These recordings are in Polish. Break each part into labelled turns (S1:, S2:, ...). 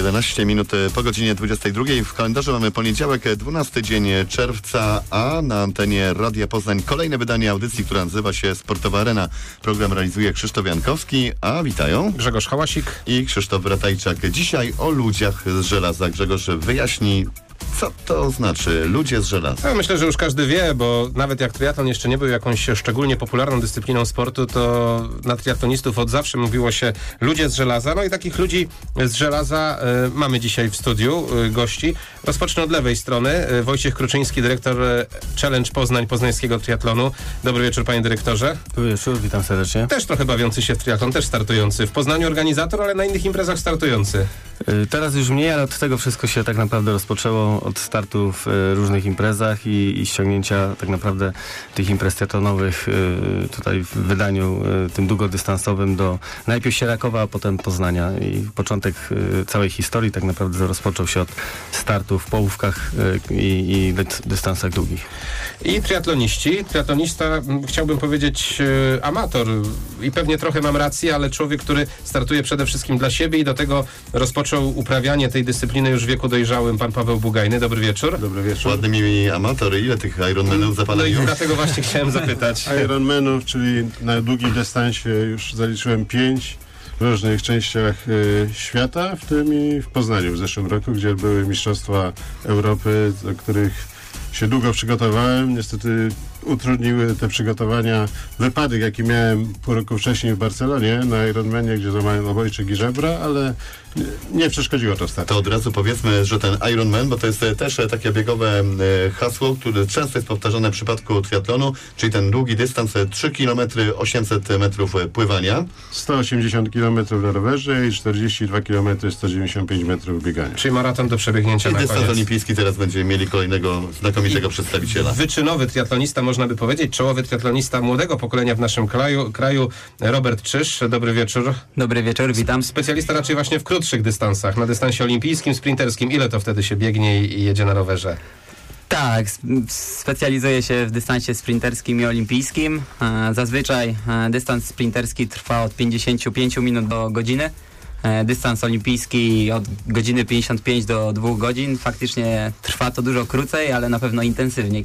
S1: 11 minut po godzinie 22. W kalendarzu mamy poniedziałek, 12 dzień czerwca, a na antenie Radia Poznań kolejne wydanie audycji, która nazywa się Sportowa Arena. Program realizuje Krzysztof Jankowski, a witają
S2: Grzegorz Hałasik
S1: i Krzysztof Ratajczak. Dzisiaj o ludziach z żelaza. Grzegorz wyjaśni, co to znaczy ludzie z żelaza.
S2: Ja myślę, że już każdy wie, bo nawet jak triatlon jeszcze nie był jakąś szczególnie popularną dyscypliną sportu, to na triatlonistów od zawsze mówiło się ludzie z żelaza. No i takich ludzi z żelaza mamy dzisiaj w studiu gości. Rozpocznę od lewej strony. Wojciech Kruczyński, dyrektor Challenge Poznań, poznańskiego triatlonu. Dobry wieczór, panie dyrektorze.
S3: Dobry wieczór, witam serdecznie.
S2: Też trochę bawiący się w triatlon, też startujący. W Poznaniu organizator, ale na innych imprezach startujący.
S3: Teraz już mniej, ale od tego wszystko się tak naprawdę rozpoczęło, od startu w różnych imprezach i ściągnięcia tak naprawdę tych imprez triatlonowych tutaj w wydaniu tym długodystansowym do najpierw Sierakowa, a potem Poznania. I początek całej historii tak naprawdę rozpoczął się od startu w połówkach i dystansach długich.
S2: I triatloniści. Triatlonista, chciałbym powiedzieć, amator. I pewnie trochę mam rację, ale człowiek, który startuje przede wszystkim dla siebie i do tego rozpoczął uprawianie tej dyscypliny już w wieku dojrzałym, pan Paweł Bugajny. Dobry wieczór.
S4: Dobry wieczór.
S1: Ładny mi amator. Ile tych Ironmanów zapalają?
S2: No i dlatego właśnie chciałem zapytać.
S4: Ironmanów, czyli na długim dystansie już zaliczyłem 5 w różnych częściach świata, w tym i w Poznaniu w zeszłym roku, gdzie były Mistrzostwa Europy, do których się długo przygotowałem. Niestety utrudniły te przygotowania wypadek, jaki miałem pół roku wcześniej w Barcelonie na Ironmanie, gdzie złamałem obojczyk i żebra, ale nie przeszkodziło to startu.
S1: To od razu powiedzmy, że ten Ironman, bo to jest też takie biegowe hasło, które często jest powtarzane w przypadku triatlonu, czyli ten długi dystans, 3 km 800 metrów pływania.
S4: 180 km na rowerze i 42 km 195 metrów biegania.
S2: Czyli maraton do przebiegnięcia
S1: I
S2: na
S1: dystans
S2: koniec.
S1: olimpijski, teraz będziemy mieli kolejnego znakomitego przedstawiciela.
S2: Wyczynowy triatlonista, można by powiedzieć, czołowy triatlonista młodego pokolenia w naszym kraju, Robert Czyż. Dobry wieczór.
S5: Dobry wieczór, witam.
S2: Specjalista raczej właśnie w krótszych dystansach, na dystansie olimpijskim, sprinterskim. Ile to wtedy się biegnie i jedzie na rowerze?
S5: Tak, specjalizuję się w dystansie sprinterskim i olimpijskim. Zazwyczaj dystans sprinterski trwa od 55 minut do godziny. Dystans olimpijski od godziny 55 do 2 godzin. Faktycznie trwa to dużo krócej, ale na pewno intensywniej.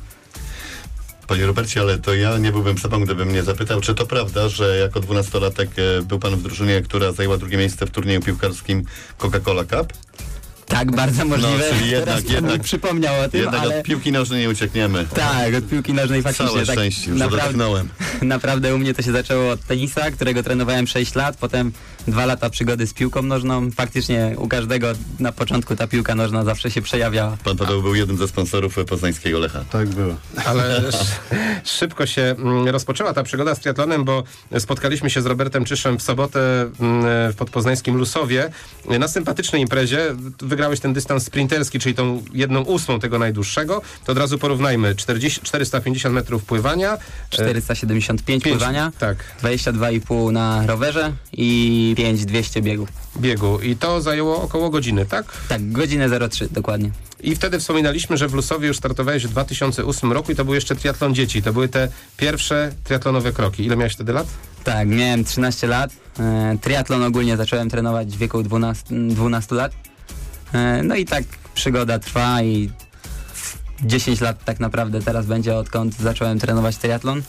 S1: Panie Robercie, ale to ja nie byłbym sobą, gdybym mnie zapytał, czy to prawda, że jako 12-latek był pan w drużynie, która zajęła drugie miejsce w turnieju piłkarskim Coca-Cola Cup?
S5: Tak, bardzo możliwe.
S1: No, czyli
S5: Teraz pan mi przypomniał o tym,
S1: jednak
S5: ale...
S1: od piłki nożnej nie uciekniemy.
S5: Tak, od piłki nożnej faktycznie.
S1: Całe
S5: tak,
S1: szczęście, już dotknąłem.
S5: Naprawdę u mnie to się zaczęło od tenisa, którego trenowałem 6 lat, potem 2 lata przygody z piłką nożną. Faktycznie u każdego na początku ta piłka nożna zawsze się przejawiała.
S1: Pan Paweł był jednym ze sponsorów poznańskiego Lecha.
S4: Tak było.
S2: Ale szybko się rozpoczęła ta przygoda z triatlonem, bo spotkaliśmy się z Robertem Czyszem w sobotę w podpoznańskim Lusowie na sympatycznej imprezie. Wygrałeś ten dystans sprinterski, czyli tą 1/8 tego najdłuższego. To od razu porównajmy. 450 metrów pływania.
S5: 475 pływania,
S2: tak.
S5: 22,5 na rowerze i 5200 biegu.
S2: I to zajęło około godziny, tak?
S5: Tak, godzinę 03 dokładnie.
S2: I wtedy wspominaliśmy, że w Lusowie już startowałeś w 2008 roku i to był jeszcze triatlon dzieci. To były te pierwsze triatlonowe kroki. Ile miałeś wtedy lat?
S5: Tak, miałem 13 lat. Triatlon ogólnie zacząłem trenować w wieku 12 lat. No i tak przygoda trwa i 10 lat tak naprawdę teraz będzie, odkąd zacząłem trenować triatlon.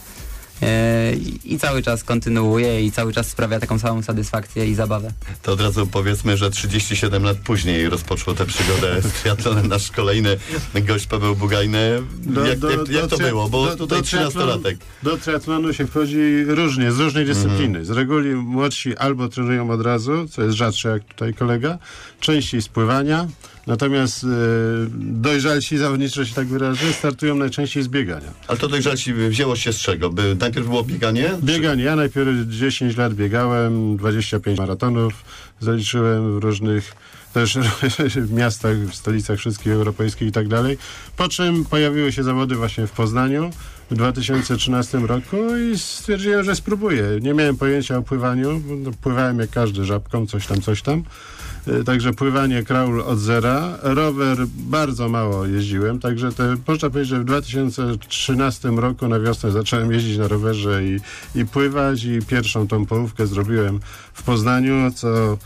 S5: I cały czas kontynuuję i cały czas sprawia taką samą satysfakcję i zabawę.
S1: To od razu powiedzmy, że 37 lat później rozpoczął tę przygodę z triatlonem nasz kolejny gość Paweł Bugajny. Jak to było? Bo tutaj 13-latek.
S4: Do triatlonu się wchodzi różnie, z różnej dyscypliny. Z reguły młodsi albo trenują od razu, co jest rzadsze jak tutaj kolega, częściej z pływania, natomiast dojrzalsi zawodnicy, że się tak wyrażę, startują najczęściej z biegania.
S1: Ale to dojrzalsi wzięło się z czego? Najpierw było bieganie?
S4: Bieganie. Ja najpierw 10 lat biegałem, 25 maratonów zaliczyłem w różnych też w miastach, w stolicach wszystkich europejskich i tak dalej. Po czym pojawiły się zawody właśnie w Poznaniu w 2013 roku i stwierdziłem, że spróbuję. Nie miałem pojęcia o pływaniu. Pływałem jak każdy żabką, coś tam. Także pływanie, kraul od zera. Rower bardzo mało jeździłem, także można powiedzieć, że w 2013 roku na wiosnę zacząłem jeździć na rowerze i pływać i pierwszą tą połówkę zrobiłem w Poznaniu, co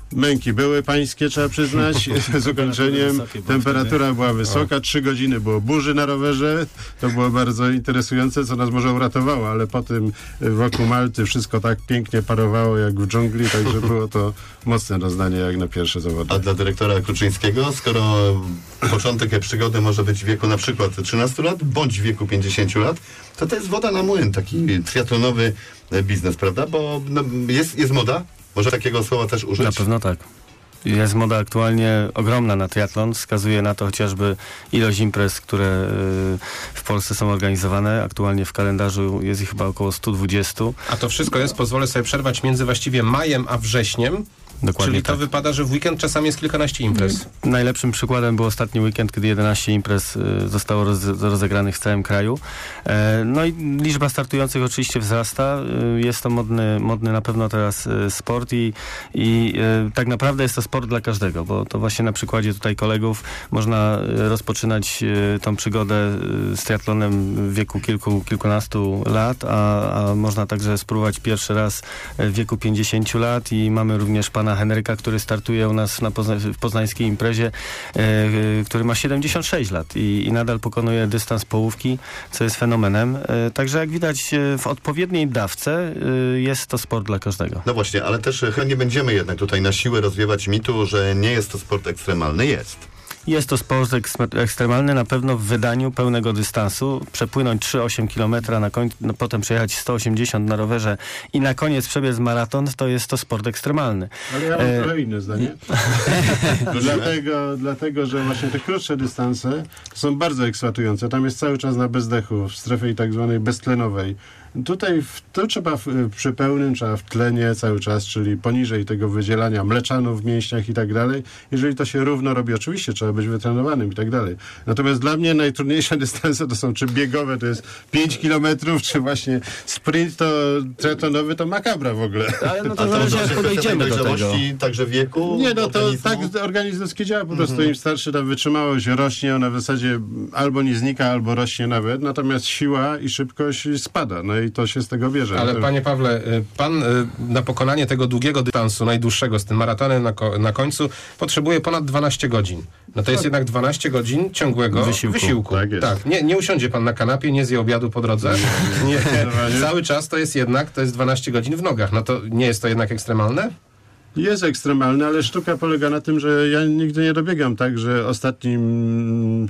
S4: Męki były pańskie, trzeba przyznać, z ukończeniem. Temperatura była wysoka, 3 godziny było burzy na rowerze. To było bardzo interesujące, co nas może uratowało, ale potem wokół Malty wszystko tak pięknie parowało jak w dżungli, także było to mocne doznanie jak na pierwsze zawody.
S1: A dla dyrektora Kluczyńskiego, skoro początek przygody może być w wieku na przykład 13 lat, bądź w wieku 50 lat, to jest woda na młyn, taki triatlonowy biznes, prawda? Bo no, jest moda? Może takiego słowa też użyć?
S3: Na pewno tak. Jest moda aktualnie ogromna na triatlon. Wskazuje na to chociażby ilość imprez, które w Polsce są organizowane. Aktualnie w kalendarzu jest ich chyba około 120.
S2: A to wszystko jest, pozwolę sobie przerwać, między właściwie majem a wrześniem.
S3: Dokładnie.
S2: Czyli to
S3: tak.
S2: wypada, że w weekend czasami jest kilkanaście imprez.
S3: Najlepszym przykładem był ostatni weekend, kiedy 11 imprez zostało rozegranych w całym kraju. No i liczba startujących oczywiście wzrasta. Jest to modny na pewno teraz sport i tak naprawdę jest to sport dla każdego, bo to właśnie na przykładzie tutaj kolegów można rozpoczynać tą przygodę z triatlonem w wieku kilkunastu lat, a można także spróbować pierwszy raz w wieku 50 lat i mamy również pana Henryka, który startuje u nas w poznańskiej imprezie, który ma 76 lat i nadal pokonuje dystans połówki, co jest fenomenem. Także jak widać w odpowiedniej dawce jest to sport dla każdego.
S1: No właśnie, ale też nie będziemy jednak tutaj na siłę rozwiewać mitu, że nie jest to sport ekstremalny.
S3: Jest to sport ekstremalny, na pewno w wydaniu pełnego dystansu. Przepłynąć 3,8 km, potem przejechać 180 na rowerze i na koniec przebiec maraton, to jest to sport ekstremalny.
S4: Ale ja mam trochę inne zdanie. dlatego, że właśnie te krótsze dystanse są bardzo eksploatujące. Tam jest cały czas na bezdechu, w strefie tak zwanej beztlenowej. Tutaj to trzeba przy pełnym, trzeba w tlenie cały czas, czyli poniżej tego wydzielania mleczanów w mięśniach i tak dalej. Jeżeli to się równo robi, oczywiście trzeba być wytrenowanym i tak dalej. Natomiast dla mnie najtrudniejsze dystanse to są czy biegowe, to jest 5 kilometrów, czy właśnie sprint to triatlonowy, to makabra w ogóle.
S3: Ale no to zależy, jak podejdziemy do tego.
S1: Także wieku?
S4: Nie, no to
S1: organizmu?
S4: tak organizm ludzki działa, po prostu im starszy ta wytrzymałość rośnie, ona w zasadzie albo nie znika, albo rośnie nawet, natomiast siła i szybkość spada. No i to się z tego bierze.
S2: Ale panie Pawle, pan na pokonanie tego długiego dystansu, najdłuższego z tym maratonem na końcu, potrzebuje ponad 12 godzin. No to jest jednak 12 godzin ciągłego wysiłku.
S4: Tak jest.
S2: Tak, nie usiądzie pan na kanapie, nie zje obiadu po drodze. Nie, cały czas to jest 12 godzin w nogach. No to nie jest to jednak ekstremalne?
S4: Jest ekstremalny, ale sztuka polega na tym, że ja nigdy nie dobiegam tak, że ostatnim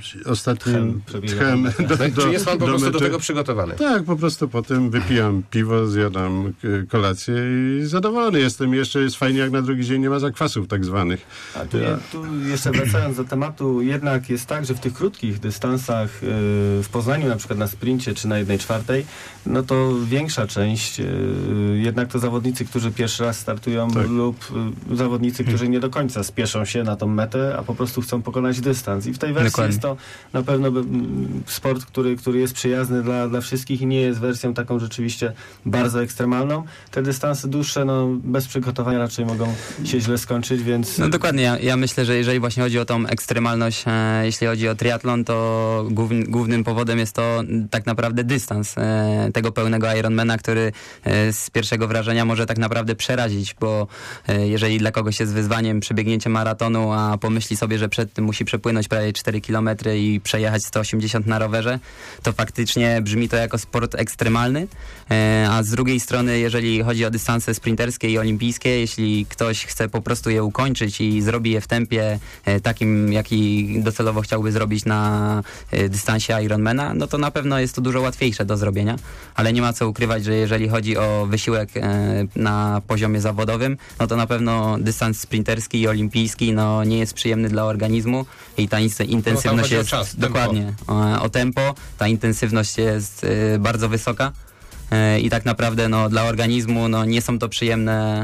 S4: tchem
S2: Czy jest pan po prostu do
S4: mety.
S2: tego przygotowany?
S4: Tak, po prostu potem wypijam piwo, zjadam kolację i zadowolony jestem. Jeszcze jest fajnie, jak na drugi dzień nie ma zakwasów tak zwanych.
S3: A tu jeszcze wracając do tematu, jednak jest tak, że w tych krótkich dystansach w Poznaniu, na przykład na sprincie czy na 1/4, no to większa część jednak to zawodnicy, którzy pierwszy raz startują lub zawodnicy, którzy nie do końca spieszą się na tą metę, a po prostu chcą pokonać dystans. I w tej wersji jest to na pewno sport, który jest przyjazny dla wszystkich i nie jest wersją taką rzeczywiście bardzo ekstremalną. Te dystanse dłuższe, no bez przygotowania raczej mogą się źle skończyć, więc...
S5: No dokładnie, ja myślę, że jeżeli właśnie chodzi o tą ekstremalność, jeśli chodzi o triatlon, to głównym powodem jest to tak naprawdę dystans tego pełnego Ironmana, który z pierwszego wrażenia może tak naprawdę przerazić, bo jeżeli dla kogoś jest wyzwaniem przebiegnięcie maratonu, a pomyśli sobie, że przed tym musi przepłynąć prawie 4 km i przejechać 180 na rowerze, to faktycznie brzmi to jako sport ekstremalny, a z drugiej strony, jeżeli chodzi o dystanse sprinterskie i olimpijskie, jeśli ktoś chce po prostu je ukończyć i zrobi je w tempie takim, jaki docelowo chciałby zrobić na dystansie Ironmana, no to na pewno jest to dużo łatwiejsze do zrobienia, ale nie ma co ukrywać, że jeżeli chodzi o wysiłek na poziomie zawodowym, no to na pewno dystans sprinterski i olimpijski no nie jest przyjemny dla organizmu i ta intensywność jest...
S2: czas,
S5: dokładnie, o tempo. Ta intensywność jest bardzo wysoka i tak naprawdę no, dla organizmu no, nie są to przyjemne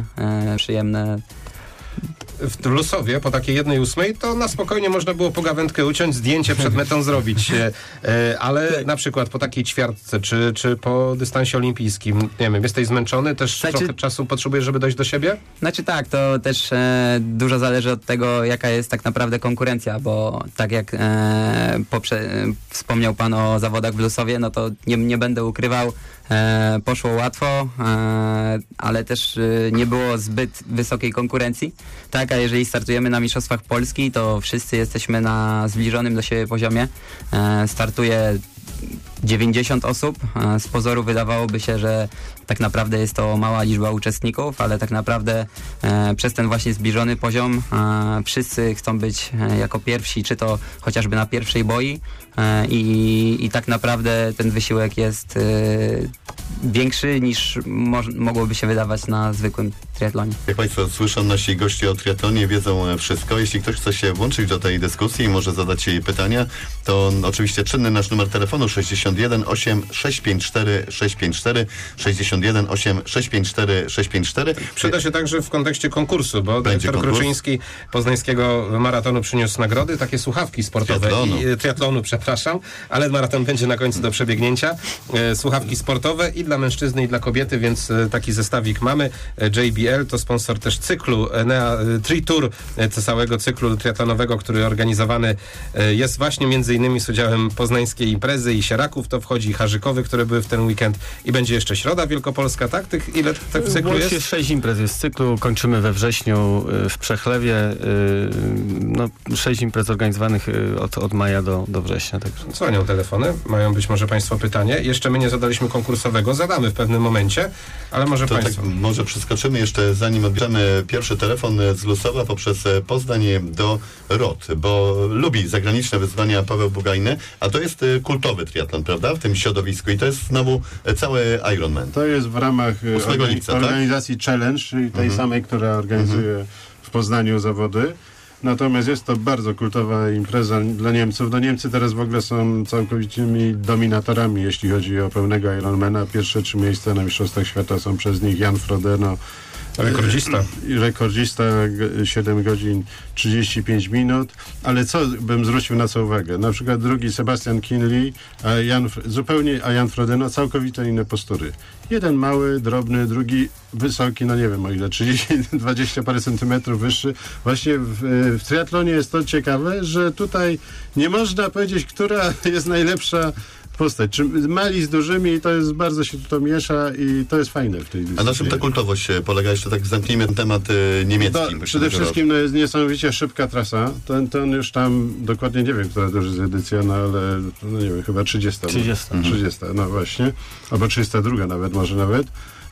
S2: W Lusowie po takiej 1/8 to na spokojnie można było pogawędkę uciąć, zdjęcie przed metą zrobić, ale na przykład po takiej ćwiartce czy po dystansie olimpijskim, nie wiem, jesteś zmęczony, też trochę czasu potrzebujesz, żeby dojść do siebie?
S5: Znaczy tak, to też dużo zależy od tego, jaka jest tak naprawdę konkurencja, bo tak jak wspomniał pan o zawodach w Lusowie, no to nie będę ukrywał, Poszło łatwo, ale też nie było zbyt wysokiej konkurencji. Tak, a jeżeli startujemy na Mistrzostwach Polski, to wszyscy jesteśmy na zbliżonym do siebie poziomie. Startuje 90 osób. Z pozoru wydawałoby się, że tak naprawdę jest to mała liczba uczestników, ale tak naprawdę przez ten właśnie zbliżony poziom wszyscy chcą być jako pierwsi, czy to chociażby na pierwszej boi i tak naprawdę ten wysiłek jest większy niż mogłoby się wydawać na zwykłym triatlonie.
S1: Jak Państwo słyszą, nasi goście o triatlonie wiedzą wszystko. Jeśli ktoś chce się włączyć do tej dyskusji i może zadać jej pytania, to oczywiście czynny nasz numer telefonu 61 8 654 654 61 8 654 654.
S2: Przyda się także w kontekście konkursu, bo
S1: Będzie
S2: dyrektor
S1: konkurs.
S2: Kruczyński poznańskiego maratonu przyniósł nagrody, takie słuchawki sportowe. Triatlonu, przepraszam, ale maraton będzie na końcu do przebiegnięcia. Słuchawki sportowe i dla mężczyzny, i dla kobiety, więc taki zestawik mamy. JBL to sponsor też cyklu Tri Tour, całego cyklu triatlonowego, który organizowany jest właśnie między innymi z udziałem poznańskiej imprezy i Sieraków, to wchodzi Harzykowy, które były w ten weekend i będzie jeszcze Środa Wielkopolska, tak? Ile w cyklu
S3: Łącznie
S2: jest?
S3: 6 imprez jest w cyklu, kończymy we wrześniu w Przechlewie, 6 imprez organizowanych od maja do września. Także.
S2: Dzwonią telefony, mają być może Państwo pytanie. Jeszcze my nie zadaliśmy konkursowego, zadamy w pewnym momencie, ale może
S1: To
S2: Państwo.
S1: tak, może przeskoczymy jeszcze, zanim odbierzemy pierwszy telefon z Lusowa poprzez Poznań do ROT, bo lubi zagraniczne wyzwania Paweł Bugajny, a to jest kultowy triatlon, prawda? W tym środowisku i to jest znowu cały Ironman.
S4: To jest w ramach
S1: 8 lipca, tak?
S4: organizacji Challenge, czyli tej samej, która organizuje w Poznaniu zawody. Natomiast jest to bardzo kultowa impreza dla Niemców. No Niemcy teraz w ogóle są całkowitymi dominatorami, jeśli chodzi o pełnego Ironmana. Pierwsze 3 miejsca na Mistrzostwach Świata są przez nich Jan Frodeno, rekordzista 7 godzin 35 minut, ale co bym zwrócił na co uwagę? Na przykład drugi Sebastian Kienle, a Jan Frodeno całkowicie inne postury. Jeden mały, drobny, drugi wysoki, no nie wiem o ile, 20 parę centymetrów wyższy. Właśnie w triatlonie jest to ciekawe, że tutaj nie można powiedzieć, która jest najlepsza postać. Czy mali z dużymi, to jest bardzo się to miesza i to jest fajne w tej dyscyplinie.
S1: A na czym ta kultowość polega? Jeszcze tak zamknijmy ten temat niemiecki.
S4: Przede wszystkim jest niesamowicie szybka trasa. Ten już tam dokładnie nie wiem, która to już jest edycja, no ale no nie wiem, chyba 30. 30, no właśnie. Albo 32 nawet, może nawet.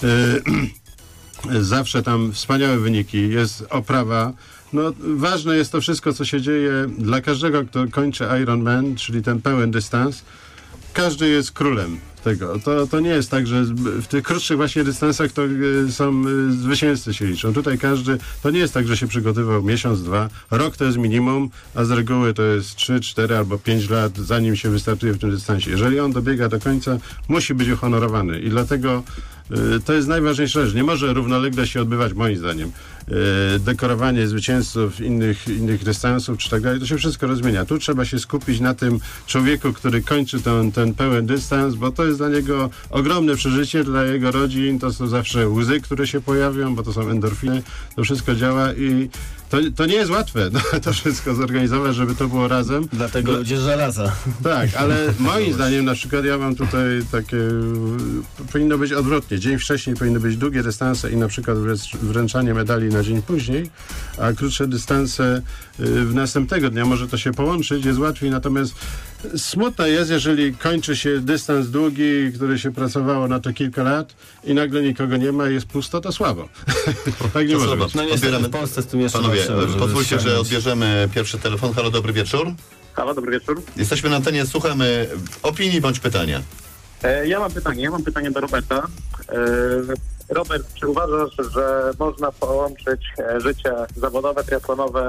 S4: Zawsze tam wspaniałe wyniki, jest oprawa. No, ważne jest to wszystko, co się dzieje dla każdego, kto kończy Ironman, czyli ten pełen dystans. Każdy jest królem tego. To nie jest tak, że w tych krótszych właśnie dystansach to są zwycięzcy się liczą. Tutaj każdy, to nie jest tak, że się przygotowywał miesiąc, 2, rok to jest minimum, a z reguły to jest 3, 4 albo 5 lat, zanim się wystartuje w tym dystansie. Jeżeli on dobiega do końca, musi być uhonorowany i dlatego to jest najważniejsza rzecz. Nie może równolegle się odbywać, moim zdaniem, dekorowanie zwycięzców innych dystansów czy tak dalej. To się wszystko rozmienia. Tu trzeba się skupić na tym człowieku, który kończy ten pełen dystans, bo to jest dla niego ogromne przeżycie, dla jego rodzin. To są zawsze łzy, które się pojawią, bo to są endorfiny. To wszystko działa i to nie jest łatwe, to wszystko zorganizować, żeby to było razem.
S3: Dlatego ludzie żelaza.
S4: Tak, ale moim zdaniem na przykład ja mam tutaj takie, powinno być odwrotnie. Dzień wcześniej powinny być długie dystanse i na przykład wręczanie medali na dzień później, a krótsze dystanse w następnego dnia. Może to się połączyć, jest łatwiej, natomiast smutne jest, jeżeli kończy się dystans długi, który się pracowało na to kilka lat i nagle nikogo nie ma i jest pusto, to słabo. Tak nie może być.
S3: No niestety w Polsce z tym jeszcze
S1: Panowie, pozwólcie, że odbierzemy pierwszy telefon. Halo, dobry wieczór.
S6: Halo, dobry wieczór.
S1: Jesteśmy na antenie, słuchamy opinii bądź pytania.
S6: Ja mam pytanie do Roberta. Robert, czy uważasz, że można połączyć życie zawodowe, triatlonowe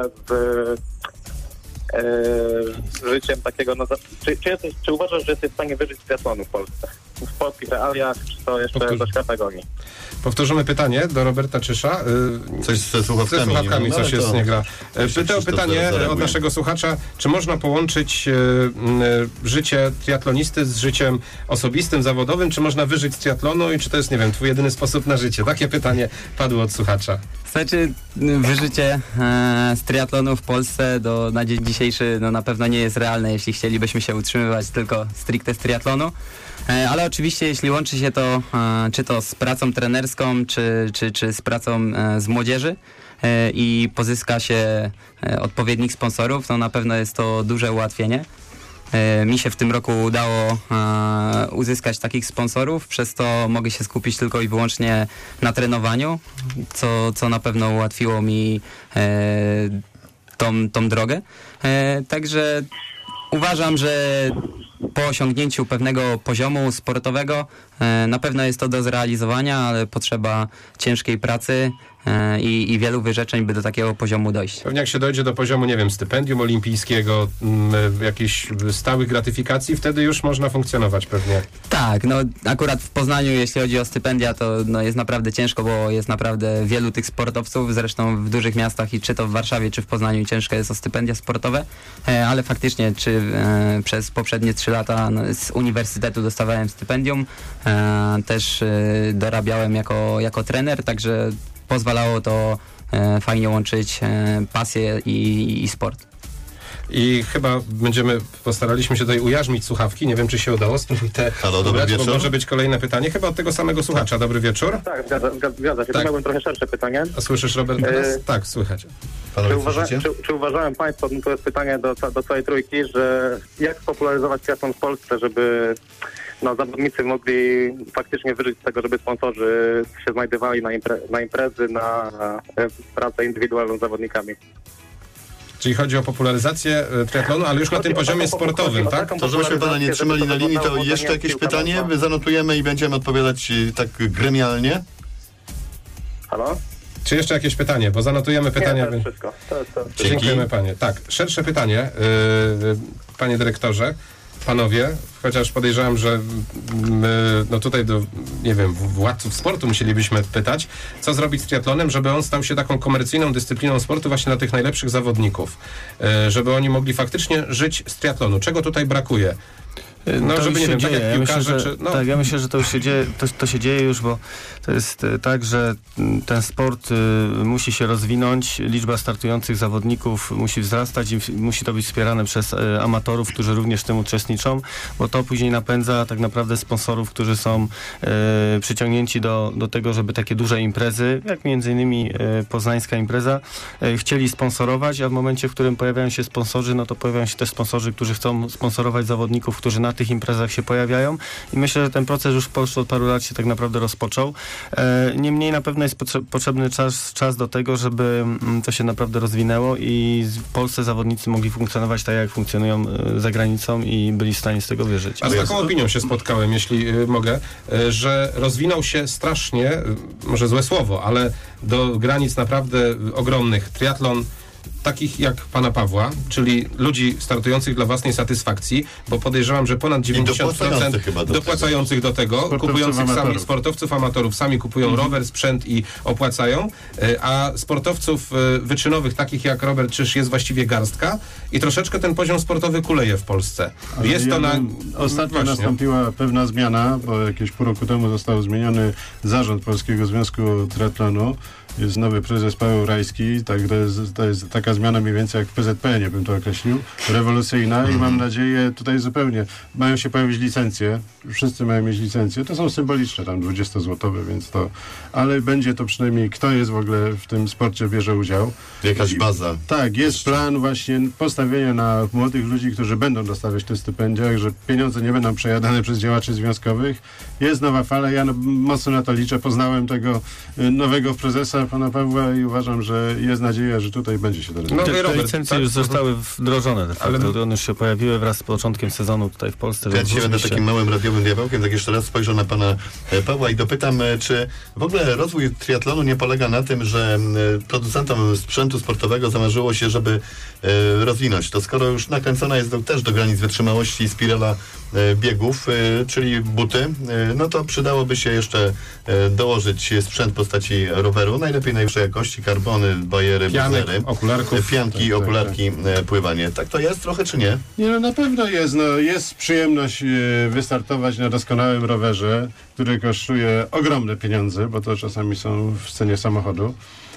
S6: z życiem takiego... Czy uważasz, że jesteś w stanie wyżyć z triatlonu w Polsce? W polskich realiach, czy to jeszcze do świata goni?
S2: Powtórzymy pytanie do Roberta Czysza.
S1: Coś ze słuchawkami.
S2: Ze słuchawkami
S1: no,
S2: coś jest, nie gra. Pytał
S1: Krzysztof
S2: pytanie
S1: zareaguje.
S2: od naszego słuchacza, czy można połączyć życie triatlonisty z życiem osobistym, zawodowym, czy można wyżyć z triatlonu i czy to jest, nie wiem, twój jedyny sposób na życie? Takie pytanie padło od słuchacza.
S5: Znaczy, wyżycie z triatlonu w Polsce na dzień dzisiejszy no, na pewno nie jest realne, jeśli chcielibyśmy się utrzymywać tylko stricte z triatlonu. Ale oczywiście jeśli łączy się to czy to z pracą trenerską, czy z pracą z młodzieży i pozyska się odpowiednich sponsorów, to na pewno jest to duże ułatwienie. Mi się w tym roku udało uzyskać takich sponsorów, przez to mogę się skupić tylko i wyłącznie na trenowaniu, co na pewno ułatwiło mi tą drogę. Także uważam, że po osiągnięciu pewnego poziomu sportowego na pewno jest to do zrealizowania, ale potrzeba ciężkiej pracy i wielu wyrzeczeń, by do takiego poziomu dojść.
S2: Pewnie jak się dojdzie do poziomu, nie wiem, stypendium olimpijskiego, jakichś stałych gratyfikacji, wtedy już można funkcjonować pewnie.
S5: Tak, no akurat w Poznaniu, jeśli chodzi o stypendia, to no, jest naprawdę ciężko, bo jest naprawdę wielu tych sportowców, zresztą w dużych miastach i czy to w Warszawie, czy w Poznaniu ciężko jest o stypendia sportowe, ale faktycznie przez poprzednie 3 lata z uniwersytetu dostawałem stypendium, też dorabiałem jako trener, także pozwalało to fajnie łączyć pasję i sport.
S2: I chyba postaraliśmy się tutaj ujarzmić słuchawki. Nie wiem, czy się udało. Spróbuj te
S1: dobry wieczór.
S2: Bo może być kolejne pytanie. Chyba od tego samego słuchacza. Dobry wieczór.
S6: Tak, zgadza się.
S2: Tak.
S6: To miałbym trochę szersze pytanie.
S2: A słyszysz, Robert, teraz? Tak, słychać.
S6: Czy uważają Państwo, to jest pytanie do całej trójki, że jak spopularyzować triatlon w Polsce, żeby zawodnicy mogli faktycznie wyżyć z tego, żeby sponsorzy się znajdowali na imprezy, na pracę indywidualną z zawodnikami?
S2: Czyli chodzi o popularyzację triatlonu, ale już na tym poziomie sportowym, tak?
S1: To żebyśmy pana nie trzymali na linii, to jeszcze jakieś pytanie zanotujemy i będziemy odpowiadać tak gremialnie.
S6: Halo?
S2: Czy jeszcze jakieś pytanie? Bo zanotujemy pytania.
S6: Nie, to jest wszystko. To.
S2: Dziękujemy panie. Tak, szersze pytanie, panie dyrektorze, panowie, chociaż podejrzewam, że tutaj nie wiem, władców sportu musielibyśmy pytać, co zrobić z triatlonem, żeby on stał się taką komercyjną dyscypliną sportu właśnie dla tych najlepszych zawodników, żeby oni mogli faktycznie żyć z triatlonu. Czego tutaj brakuje? No, żeby nie wiem, tak jak piłkarze,
S3: Tak, ja myślę, że to już się dzieje, to się dzieje już, bo to jest tak, że ten sport musi się rozwinąć, liczba startujących zawodników musi wzrastać i musi to być wspierane przez amatorów, którzy również w tym uczestniczą, bo to później napędza tak naprawdę sponsorów, którzy są przyciągnięci do tego, żeby takie duże imprezy, jak między innymi poznańska impreza, chcieli sponsorować, a w momencie, w którym pojawiają się sponsorzy, no to pojawiają się też sponsorzy, którzy chcą sponsorować zawodników, którzy na tych imprezach się pojawiają i myślę, że ten proces już w Polsce od paru lat się tak naprawdę rozpoczął. Niemniej na pewno jest potrzebny czas do tego, żeby to się naprawdę rozwinęło i w Polsce zawodnicy mogli funkcjonować tak, jak funkcjonują za granicą i byli w stanie z tego wyżyć.
S2: A z taką opinią się spotkałem, jeśli mogę, że rozwinął się strasznie, może złe słowo, ale do granic naprawdę ogromnych triatlon takich jak pana Pawła, czyli ludzi startujących dla własnej satysfakcji, bo podejrzewam, że ponad 90% dopłacających do tego, kupujących sami sportowców amatorów, sami kupują rower, sprzęt i opłacają, a sportowców wyczynowych takich jak Robert Czyż jest właściwie garstka i troszeczkę ten poziom sportowy kuleje w Polsce.
S4: Ale
S2: jest to
S4: ostatnio nastąpiła pewna zmiana, bo jakieś pół roku temu został zmieniony zarząd Polskiego Związku Triatlonu. Jest nowy prezes Paweł Rajski, tak, to jest taka zmiana mniej więcej jak w PZPN-ie, bym to określił, rewolucyjna i mam nadzieję, tutaj zupełnie mają się pojawić licencje, wszyscy mają mieć licencje, to są symboliczne, tam 20-złotowe, więc to, ale będzie to przynajmniej kto jest w ogóle w tym sporcie, bierze udział.
S1: Jakaś baza.
S4: Tak, jest plan właśnie postawienia na młodych ludzi, którzy będą dostawać te stypendia, że pieniądze nie będą przejadane przez działaczy związkowych. Jest nowa fala, ja mocno na to liczę, poznałem tego nowego prezesa, pana Pawła i uważam, że jest nadzieja, że tutaj będzie się to rozwijać.
S3: Te licencje już zostały wdrożone de facto. One już się pojawiły wraz z początkiem sezonu tutaj w Polsce.
S1: Ja dzisiaj będę takim małym radiowym diabełkiem, tak jeszcze raz spojrzę na pana Pawła i dopytam, czy w ogóle rozwój triatlonu nie polega na tym, że producentom sprzętu sportowego zamarzyło się, żeby rozwinąć to. Skoro już nakręcona jest też do granic wytrzymałości spirala biegów, czyli buty, no to przydałoby się jeszcze dołożyć sprzęt w postaci roweru, najlepiej najwyższej jakości, karbony, bajery, buzery, pianki, okularki, pływanie. Tak to jest trochę, czy nie?
S4: Nie, no na pewno jest. No, jest przyjemność wystartować na doskonałym rowerze, który kosztuje ogromne pieniądze, bo to czasami są w cenie samochodu.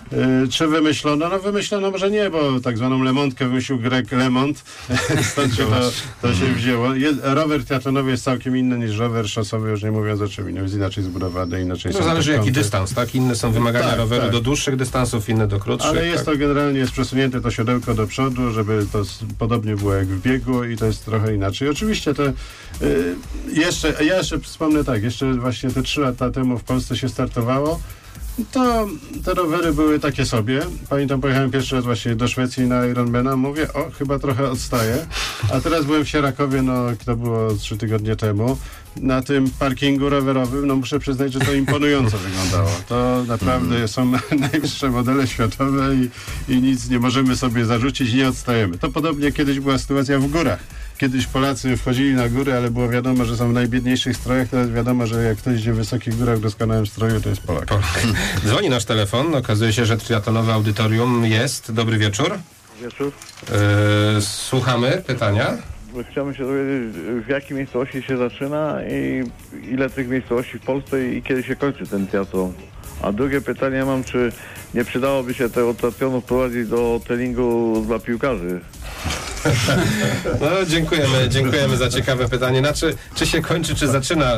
S4: Czy wymyślono? No wymyślono może nie, bo tak zwaną lemontkę wymyślił Greg LeMond. Stąd się to się wzięło. Rower triatlonowy jest całkiem inny niż rower szosowy, już nie mówiąc o czym innym. Jest inaczej zbudowany, inaczej
S2: To
S4: są
S2: zależy
S4: te
S2: jaki
S4: kąty.
S2: dystans, tak? Inne są wymagania
S4: Tak,
S2: roweru
S4: tak.
S2: do dłuższych dystansów, inne do krótszych.
S4: Ale jest
S2: tak?
S4: to generalnie jest przesunięte to siodełko do przodu, żeby to podobnie było jak w biegu i to jest trochę inaczej. Oczywiście to ja jeszcze wspomnę tak, jeszcze właśnie te 3 lata temu w Polsce się startowało. To te rowery były takie sobie. Pamiętam, pojechałem pierwszy raz właśnie do Szwecji na Ironmana. Mówię, chyba trochę odstaję. A teraz byłem w Sierakowie, to było 3 tygodnie temu. Na tym parkingu rowerowym, muszę przyznać, że to imponująco wyglądało. To naprawdę są najwyższe modele światowe i nic nie możemy sobie zarzucić, nie odstajemy. To podobnie kiedyś była sytuacja w górach. Kiedyś Polacy wchodzili na góry, ale było wiadomo, że są w najbiedniejszych strojach. Teraz wiadomo, że jak ktoś idzie w wysokich górach w doskonałym stroju, to jest Polak.
S2: Dzwoni nasz telefon. Okazuje się, że triatlonowe audytorium jest. Dobry wieczór.
S7: Wieczór.
S2: Słuchamy pytania.
S7: Chciałbym się dowiedzieć, w jakiej miejscowości się zaczyna i ile tych miejscowości w Polsce i kiedy się kończy ten triatlon. A drugie pytanie mam, czy nie przydałoby się tego triatlonu wprowadzić do treningu dla piłkarzy?
S2: No, dziękujemy za ciekawe pytanie. Czy się kończy, czy zaczyna?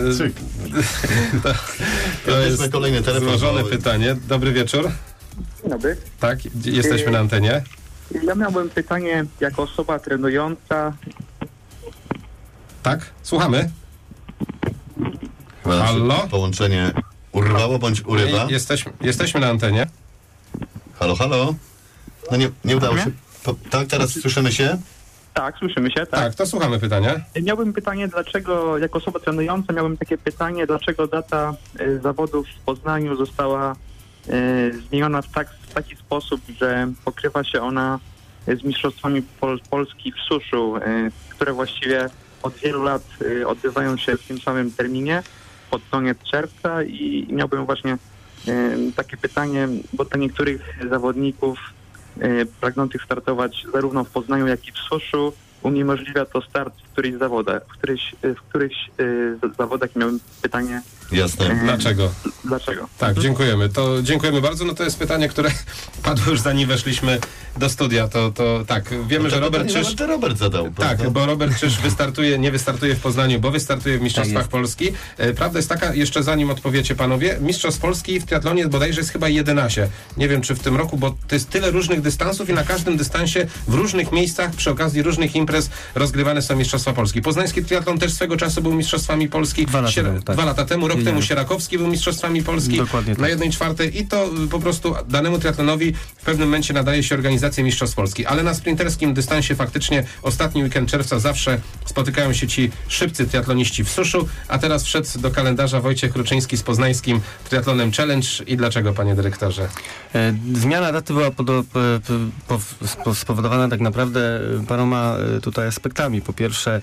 S2: To jest
S1: kolejny telefon.
S2: Złożone pytanie. Dobry wieczór.
S8: Dzień dobry.
S2: Tak, jesteśmy na antenie.
S8: Ja miałbym pytanie jako osoba trenująca.
S2: Tak, słuchamy.
S1: Chyba nasze
S2: Halo?
S1: połączenie urwało bądź urywa.
S2: Jesteśmy na antenie.
S1: Halo, halo. No nie udało się. Tak, teraz słyszymy się?
S8: Tak, słyszymy się, tak?
S2: Tak, to słuchamy pytania.
S8: Miałbym pytanie, dlaczego, jako osoba trenująca, miałbym takie pytanie, dlaczego data zawodów w Poznaniu została zmieniona w taki sposób, że pokrywa się ona z mistrzostwami Polski w suszu, które właściwie od wielu lat odbywają się w tym samym terminie, pod koniec czerwca i miałbym właśnie takie pytanie, bo dla niektórych zawodników pragnących startować zarówno w Poznaniu, jak i w suszu uniemożliwia to start w którychś zawodach. W którychś zawodach miałem pytanie.
S1: Jasne.
S2: Dlaczego? Tak, dziękujemy bardzo. To jest pytanie, które padło już zanim weszliśmy do studia. To tak, wiemy, że Robert Czyż...
S1: Robert zadał.
S2: Tak,
S1: prawda?
S2: bo Robert Czyż nie wystartuje w Poznaniu, bo wystartuje w Mistrzostwach Polski. Prawda jest taka, jeszcze zanim odpowiecie panowie, Mistrzostw Polski w triatlonie bodajże jest chyba 11. Nie wiem, czy w tym roku, bo to jest tyle różnych dystansów i na każdym dystansie w różnych miejscach przy okazji różnych imprez rozgrywane są Mistrzostwa Polski. Poznański triatlon też swego czasu był Mistrzostwami Polski.
S3: 2
S2: lata temu. Rok temu Sierakowski był Mistrzostwami Polski.
S3: Dokładnie
S2: na
S3: tak.
S2: 1/4 i to po prostu danemu triatlonowi w pewnym momencie nadaje się organizacja Mistrzostw Polski. Ale na sprinterskim dystansie faktycznie ostatni weekend czerwca zawsze spotykają się ci szybcy triatloniści w suszu, a teraz wszedł do kalendarza Wojciech Ruczyński z poznańskim triatlonem Challenge. I dlaczego, panie dyrektorze?
S3: Zmiana daty była spowodowana tak naprawdę paroma tutaj aspektami. Po pierwsze,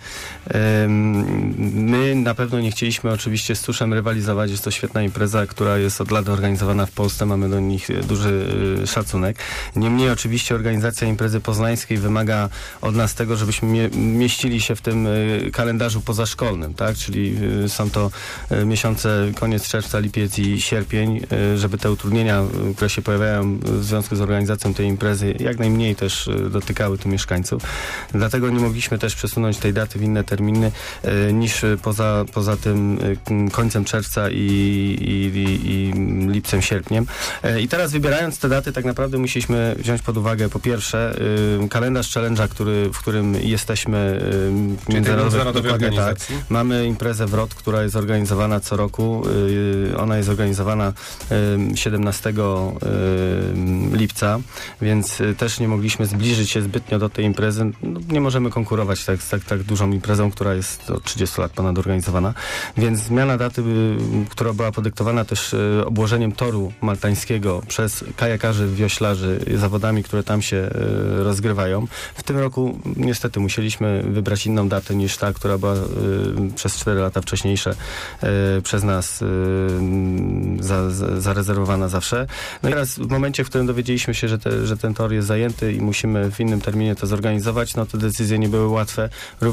S3: my na pewno nie chcieliśmy oczywiście z suszem rywalizować. Jest to świetna impreza, która jest od lat organizowana w Polsce. Mamy do nich duży szacunek. Niemniej oczywiście organizacja imprezy poznańskiej wymaga od nas tego, żebyśmy mieścili się w tym kalendarzu pozaszkolnym, tak? Czyli są to miesiące koniec czerwca, lipiec i sierpień, żeby te utrudnienia, które się pojawiają w związku z organizacją tej imprezy, jak najmniej też dotykały tu mieszkańców. Dlatego nie mogliśmy też przesunąć tej daty w inne terminy niż poza tym końcem czerwca i lipcem, sierpniem. I teraz wybierając te daty, tak naprawdę musieliśmy wziąć pod uwagę po pierwsze kalendarz challenge'a, w którym jesteśmy
S2: międzynarodowej organizacji.
S3: Tak. Mamy imprezę WROT, która jest organizowana co roku. Ona jest organizowana 17 lipca, więc też nie mogliśmy zbliżyć się zbytnio do tej imprezy. No, nie możemy konkurować z tak dużą imprezą, która jest od 30 lat ponad organizowana. Więc zmiana daty, która była podyktowana też obłożeniem toru maltańskiego przez kajakarzy, wioślarzy, zawodami, które tam się rozgrywają. W tym roku niestety musieliśmy wybrać inną datę niż ta, która była przez 4 lata wcześniejsze przez nas zarezerwowana zawsze. No i teraz w momencie, w którym dowiedzieliśmy się, że ten tor jest zajęty i musimy w innym terminie to zorganizować, no te decyzje nie były łatwe. Również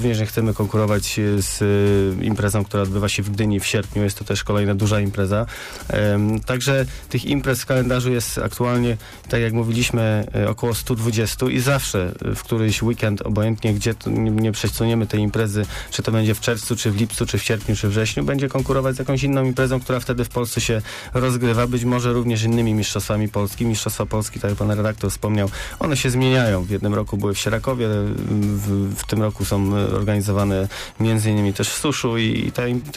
S3: również nie chcemy konkurować z imprezą, która odbywa się w Gdyni w sierpniu. Jest to też kolejna duża impreza. Także tych imprez w kalendarzu jest aktualnie, tak jak mówiliśmy, około 120 i zawsze w któryś weekend, obojętnie gdzie nie przesuniemy tej imprezy, czy to będzie w czerwcu, czy w lipcu, czy w sierpniu, czy wrześniu, będzie konkurować z jakąś inną imprezą, która wtedy w Polsce się rozgrywa, być może również innymi mistrzostwami Polski. Mistrzostwa Polski, tak jak pan redaktor wspomniał, one się zmieniają. W jednym roku były w Sierakowie, w tym roku są organizowane między innymi też w Suszu i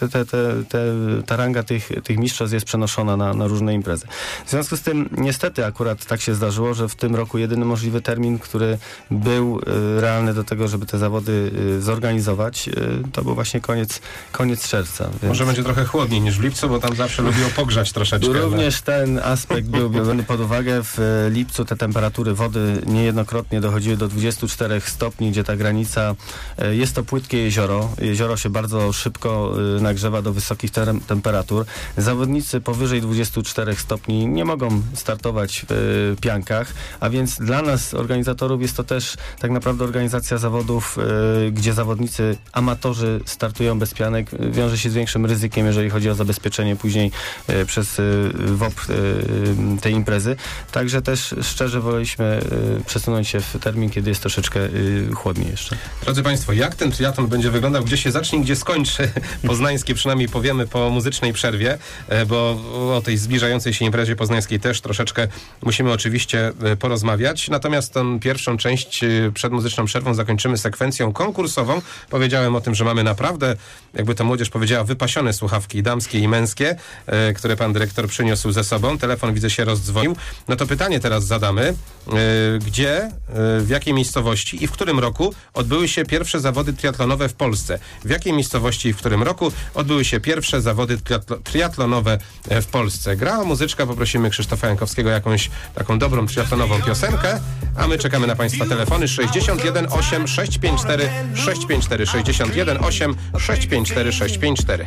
S3: ta ranga tych mistrzostw jest przenoszona na różne imprezy. W związku z tym niestety akurat tak się zdarzyło, że w tym roku jedyny możliwy termin, który był realny do tego, żeby te zawody zorganizować, to był właśnie koniec czerwca. Więc...
S2: Może będzie trochę chłodniej niż w lipcu, bo tam zawsze lubiło pogrzać troszeczkę.
S3: Również ten aspekt był brany pod uwagę. W lipcu te temperatury wody niejednokrotnie dochodziły do 24 stopni, gdzie ta granica, jest to płytkie jezioro. Jezioro się bardzo szybko nagrzewa do wysokich temperatur. Zawodnicy powyżej 24 stopni nie mogą startować w piankach, a więc dla nas, organizatorów, jest to też tak naprawdę organizacja zawodów, gdzie zawodnicy amatorzy startują bez pianek, wiąże się z większym ryzykiem, jeżeli chodzi o zabezpieczenie później przez WOP tej imprezy. Także też szczerze woleliśmy przesunąć się w termin, kiedy jest troszeczkę chłodniej jeszcze.
S2: Drodzy Państwo, jak ten triatlon będzie wyglądał, gdzie się zacznie, gdzie skończy poznańskie, przynajmniej powiemy po muzycznej przerwie, bo o tej zbliżającej się imprezie poznańskiej też troszeczkę musimy oczywiście porozmawiać. Natomiast tą pierwszą część przed muzyczną przerwą zakończymy sekwencją konkursową. Powiedziałem o tym, że mamy naprawdę, jakby to młodzież powiedziała, wypasione słuchawki damskie i męskie, które pan dyrektor przyniósł ze sobą. Telefon, widzę, się rozdzwonił. No to pytanie teraz zadamy. Gdzie, w jakiej miejscowości i w którym roku odbyły się pierwsze zawody triatlonowe w Polsce? W jakiej miejscowości i w którym roku odbyły się pierwsze zawody triatlonowe w Polsce? Grała muzyczka, poprosimy Krzysztofa Jankowskiego jakąś taką dobrą triatlonową piosenkę, a my czekamy na Państwa telefony 61 8 654 654 61 8 654 654.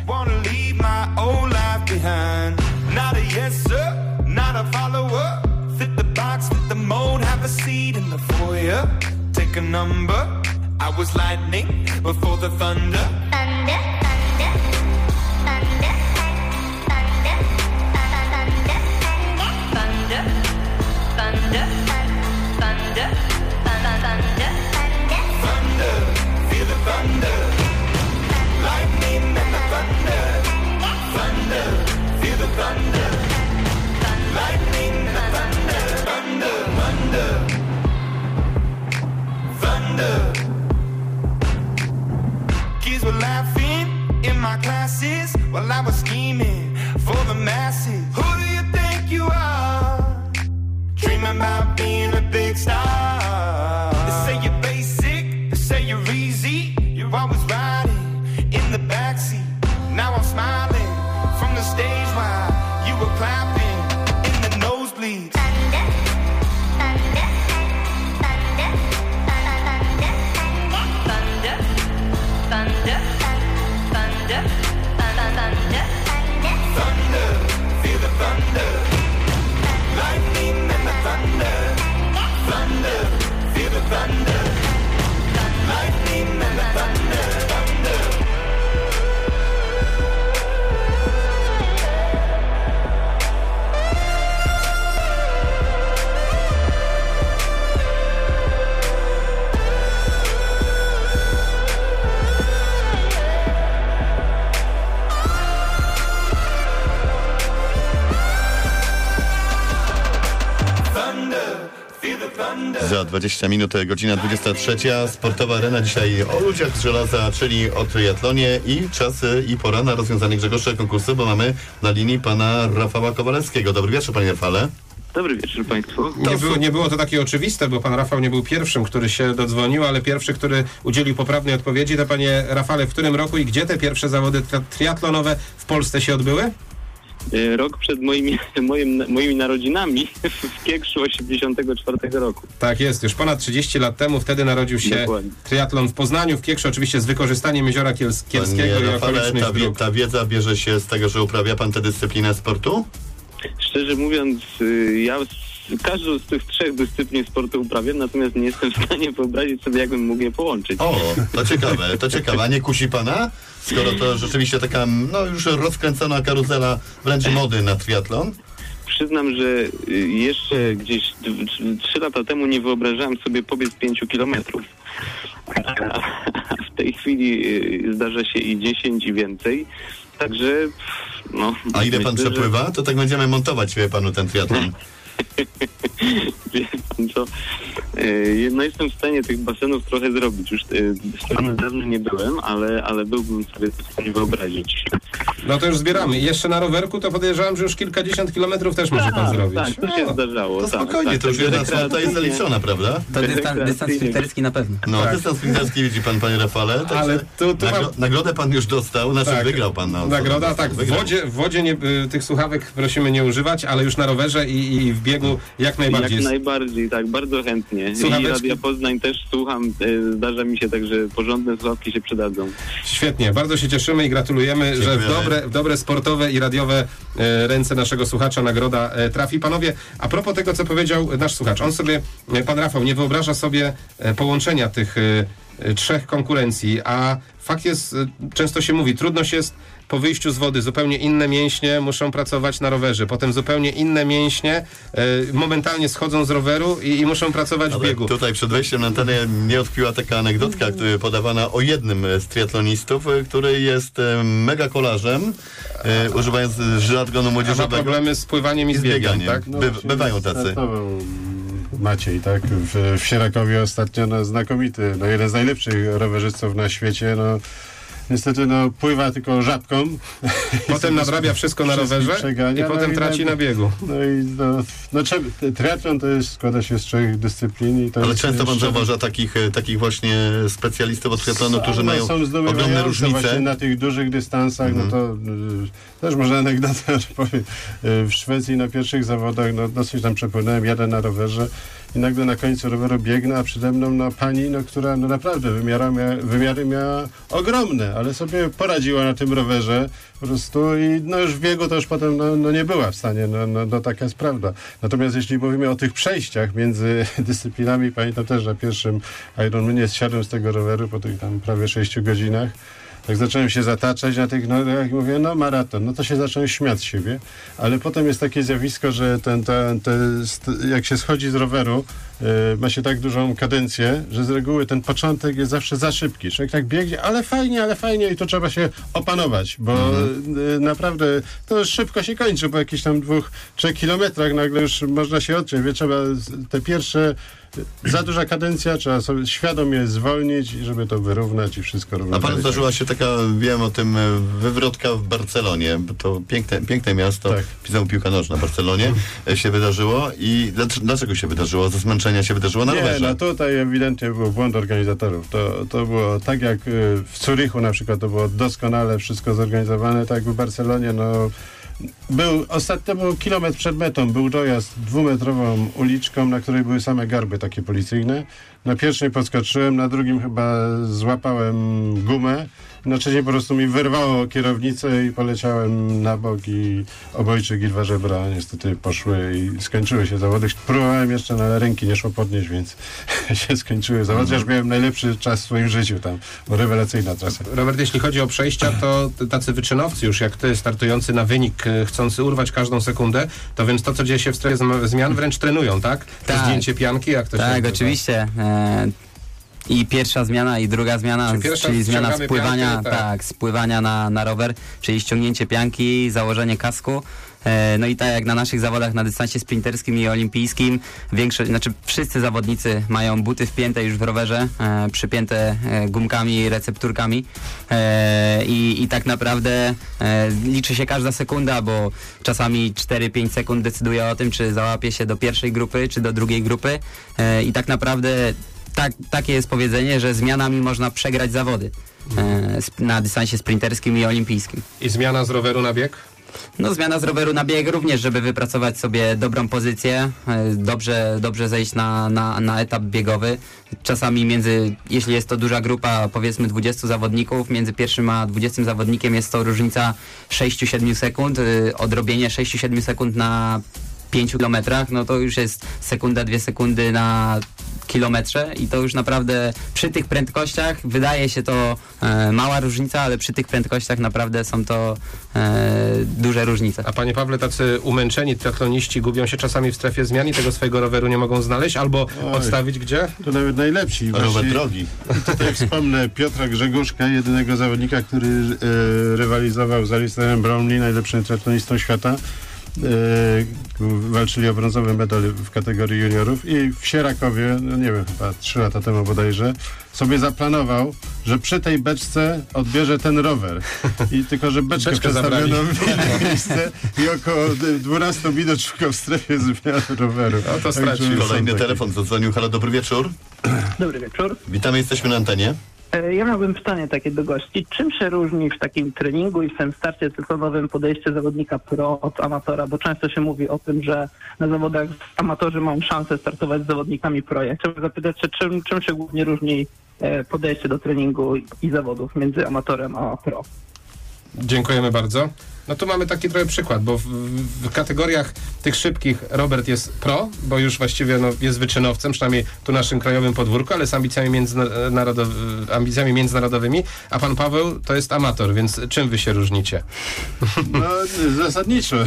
S9: Fit the box, fit the mold, have a seat in the foyer. Take a number. I was lightning before the thunder. Thunder, thunder, thunder, thunder, thunder, thunder, thunder, thunder, thunder, thunder, feel the thunder. Lightning and the thunder. Thunder, feel the thunder. Lightning and the thunder. Thunder, thunder, thunder. Kids were laughing in my classes while I was scheming for the masses. Who do you think you are? Dreaming about being a big star. They say you're basic, they say you're easy. You're always riding in the backseat. Now I'm smiling from the stage while you were clapping in the nosebleeds. Thunder, thunder, thunder, thunder, thunder, thunder, thunder, thunder, thunder, feel the thunder. Lightning and the thunder. Thunder, feel the thunder. Lightning and the thunder. Thunder.
S1: Za 20 minut, godzina 23. Sportowa Arena dzisiaj o ludziach z żelaza, czyli o triatlonie i czas i pora na rozwiązanie Grzegorza konkursu, bo mamy na linii pana Rafała Kowalewskiego. Dobry wieczór, panie Rafale.
S10: Dobry wieczór Państwu.
S2: Nie było to takie oczywiste, bo pan Rafał nie był pierwszym, który się dodzwonił, ale pierwszy, który udzielił poprawnej odpowiedzi. To panie Rafale, w którym roku i gdzie te pierwsze zawody triatlonowe w Polsce się odbyły?
S10: Rok przed moimi narodzinami w Kiekszu 1984 roku.
S2: Tak jest, już ponad 30 lat temu, wtedy narodził się Dokładnie. Triatlon w Poznaniu, w Kiekszu, oczywiście z wykorzystaniem Jeziora Kielskiego i okolicznych dróg.
S1: Ta wiedza bierze się z tego, że uprawia pan tę dyscyplinę sportu?
S10: Szczerze mówiąc, ja każdą z tych 3 dyscyplin sportu uprawiam, natomiast nie jestem w stanie wyobrazić sobie, jakbym mógł je połączyć.
S1: O, to ciekawe. A nie kusi pana? Skoro to rzeczywiście taka, no już rozkręcona karuzela wręcz mody na triatlon?
S10: Przyznam, że jeszcze gdzieś 3 lata temu nie wyobrażałem sobie pobiec 5 kilometrów. A w tej chwili zdarza się i 10 i więcej. Także no...
S1: A ile pan przepływa? To tak będziemy montować panu ten triatlon.
S10: Wie pan co? No jestem w stanie tych basenów trochę zrobić. Już dawno nie byłem, ale byłbym sobie to w stanie wyobrazić.
S2: No to już zbieramy. I jeszcze na rowerku to podejrzewam, że już kilkadziesiąt kilometrów też może pan zrobić.
S10: Tak, to się zdarzało.
S1: To spokojnie, to już jedna słota jest zaliczona, prawda?
S5: To dystans sprinterski na pewno.
S1: No, tak. Dystans sprinterski widzi pan, panie Rafale.
S2: Ale tu
S1: nagrodę pan już dostał, wygrał pan.
S2: Nagroda, tak. W wodzie tych słuchawek prosimy nie używać, ale już na rowerze i w biegu jak najbardziej.
S10: Jak najbardziej, tak, bardzo chętnie. I Radia Poznań też słucham, zdarza mi się tak, że porządne słuchawki się przydadzą.
S2: Świetnie, bardzo się cieszymy i gratulujemy, że w dobre sportowe i radiowe ręce naszego słuchacza nagroda trafi. Panowie, a propos tego, co powiedział nasz słuchacz, pan Rafał nie wyobraża sobie połączenia tych 3 konkurencji, a fakt jest, często się mówi, trudność jest po wyjściu z wody, zupełnie inne mięśnie muszą pracować na rowerze, potem zupełnie inne mięśnie momentalnie schodzą z roweru i muszą pracować w biegu.
S1: Tutaj przed wejściem na antenę mnie utkwiła taka anegdotka, podawana o jednym z triatlonistów, który jest mega kolarzem, używając żargonu młodzieżowego.
S2: Ma problemy z pływaniem i z bieganiem, tak?
S1: No, bywają tacy.
S4: Maciej, tak? W Sierakowie ostatnio jeden z najlepszych rowerzystów na świecie, niestety pływa tylko żabką.
S2: Potem nadrabia wszystko na rowerze i potem traci na biegu.
S4: Triatlon składa się z 3 dyscyplin.
S1: Ale często pan zauważa takich właśnie specjalistów od triatlonu, którzy mają ogromne różnice.
S4: Właśnie na tych dużych dystansach, to też może anegdotę powiem. W Szwecji na pierwszych zawodach dosyć tam przepłynąłem, jadę na rowerze i nagle na końcu roweru biegnę, a przede mną pani, która naprawdę wymiary miała ogromne, ale sobie poradziła na tym rowerze po prostu i już w biegu to już potem nie była w stanie, taka jest prawda. Natomiast jeśli mówimy o tych przejściach między dyscyplinami, pamiętam też na pierwszym Ironmanie zsiadłem z tego roweru po tych tam prawie 6 godzinach. Tak zacząłem się zataczać na tych, jak mówię, maraton, to się zacząłem śmiać z siebie, ale potem jest takie zjawisko, że jak się schodzi z roweru, ma się tak dużą kadencję, że z reguły ten początek jest zawsze za szybki. Człowiek tak biegnie, ale fajnie i to trzeba się opanować, bo naprawdę to szybko się kończy, po jakichś tam 2-3 kilometrach nagle już można się odciąć, trzeba te pierwsze za duża kadencja, trzeba sobie świadomie zwolnić, żeby to wyrównać i wszystko równać.
S1: A panu zdarzyła się taka, wiem o tym, wywrotka w Barcelonie, bo to piękne miasto, pisał piłka nożna w Barcelonie, się wydarzyło i dlaczego się wydarzyło? Ze zmęczenia się wydarzyło na rowerze?
S4: Tutaj ewidentnie był błąd organizatorów. To było tak jak w Zurychu na przykład, to było doskonale wszystko zorganizowane, tak jak w Barcelonie, Ostatnio był kilometr przed metą, był dojazd 2-metrową uliczką, na której były same garby takie policyjne. Na pierwszej podskoczyłem, na drugim chyba złapałem gumę, na trzeciej po prostu mi wyrwało kierownicę i poleciałem na bok i obojczyk i 2 żebra niestety poszły i skończyły się zawody. Próbowałem jeszcze, ale ręki nie szło podnieść, więc się skończyły zawody. Chociaż miałem najlepszy czas w swoim życiu tam, bo rewelacyjna trasa.
S2: Robert, jeśli chodzi o przejścia, to tacy wyczynowcy już jak ty, startujący na wynik, chcący urwać każdą sekundę, to więc to, co dzieje się w strefie zmian, wręcz trenują, tak?
S5: Tak.
S2: Zdjęcie pianki, jak to się
S5: Tak, oczywiście. I pierwsza zmiana, i druga zmiana, czyli zmiana spływania,
S2: piankę,
S5: spływania na rower, czyli ściągnięcie pianki, założenie kasku. No i tak jak na naszych zawodach na dystansie sprinterskim i olimpijskim, wszyscy zawodnicy mają buty wpięte już w rowerze, przypięte gumkami, recepturkami i tak naprawdę liczy się każda sekunda, bo czasami 4-5 sekund decyduje o tym, czy załapie się do pierwszej grupy, czy do drugiej grupy i tak naprawdę takie jest powiedzenie, że zmianami można przegrać zawody na dystansie sprinterskim i olimpijskim.
S2: I zmiana z roweru na bieg?
S5: Zmiana z roweru na bieg również, żeby wypracować sobie dobrą pozycję, dobrze zejść na etap biegowy. Czasami jeśli jest to duża grupa, powiedzmy 20 zawodników, między pierwszym a 20 zawodnikiem jest to różnica 6-7 sekund, odrobienie 6-7 sekund na 5 kilometrach, no to już jest sekunda, 2 sekundy na kilometrze i to już naprawdę przy tych prędkościach wydaje się to mała różnica, ale przy tych prędkościach naprawdę są to duże różnice.
S2: A panie Pawle, tacy umęczeni triatloniści gubią się czasami w strefie zmian i tego swojego roweru nie mogą znaleźć albo odstawić gdzie?
S4: To nawet najlepsi.
S1: Rower drogi.
S4: I tutaj wspomnę Piotra Grzeguszka, jedynego zawodnika, który rywalizował z Alistairem Brownlee, najlepszym triatlonistą świata. Walczyli o brązowy medal w kategorii juniorów i w Sierakowie, no nie wiem, chyba 3 lata temu bodajże, sobie zaplanował, że przy tej beczce odbierze ten rower. I tylko, że beczkę przestawiono w inne miejsce i około 12 minut szukał w strefie zmiany roweru.
S2: No to stracił.
S1: Kolejny telefon zadzwonił. Halo, dobry wieczór.
S11: Dobry wieczór.
S1: Witamy, jesteśmy na antenie.
S11: Ja miałbym pytanie takie do gości. Czym się różni w takim treningu i w tym starcie triatlonowym podejście zawodnika pro od amatora? Bo często się mówi o tym, że na zawodach amatorzy mają szansę startować z zawodnikami pro. Ja chciałbym zapytać się, czym się głównie różni podejście do treningu i zawodów między amatorem a pro?
S2: Dziękujemy bardzo. No tu mamy taki trochę przykład, bo w kategoriach tych szybkich Robert jest pro, bo już właściwie jest wyczynowcem, przynajmniej tu naszym krajowym podwórku, ale z ambicjami międzynarodowymi, a pan Paweł to jest amator, więc czym wy się różnicie?
S4: No zasadniczo.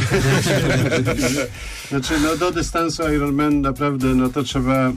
S4: Znaczy do dystansu Ironman naprawdę to trzeba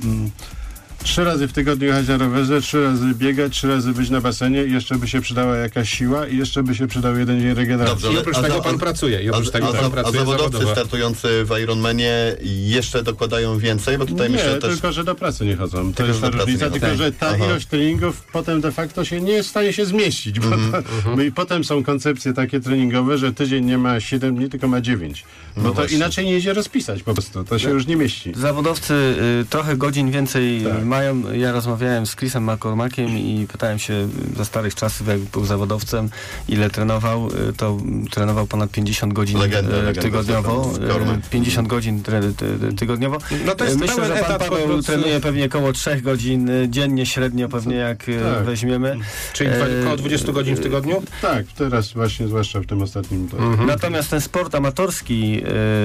S4: 3 razy w tygodniu jechać na rowerze, 3 razy biegać, 3 razy być na basenie i jeszcze by się przydała jakaś siła i jeszcze by się przydał 1 dzień regeneracji.
S1: Dobrze,
S2: I oprócz tego pan pracuje.
S1: A zawodowcy startujący w Ironmanie jeszcze dokładają więcej, bo tutaj myślę też...
S4: tylko że do pracy nie chodzą. To jest ta różnica, tylko że ta ilość treningów potem de facto nie jest w stanie się zmieścić. Bo i potem są koncepcje takie treningowe, że tydzień nie ma 7 dni, tylko ma 9. Bo to inaczej nie idzie rozpisać po prostu. To się już nie mieści.
S3: Zawodowcy trochę godzin więcej mają. Ja rozmawiałem z Chrisem McCormackiem i pytałem się za starych czasów, jak był zawodowcem, ile trenował. To trenował ponad 50 godzin tygodniowo. 50 godzin tygodniowo.
S2: No to jest
S3: myślę, że pan Paweł trenuje pewnie około 3 godzin dziennie średnio pewnie jak weźmiemy.
S2: Czyli około 20 godzin w tygodniu?
S4: Tak, teraz właśnie, zwłaszcza w tym ostatnim.
S3: Natomiast ten sport amatorski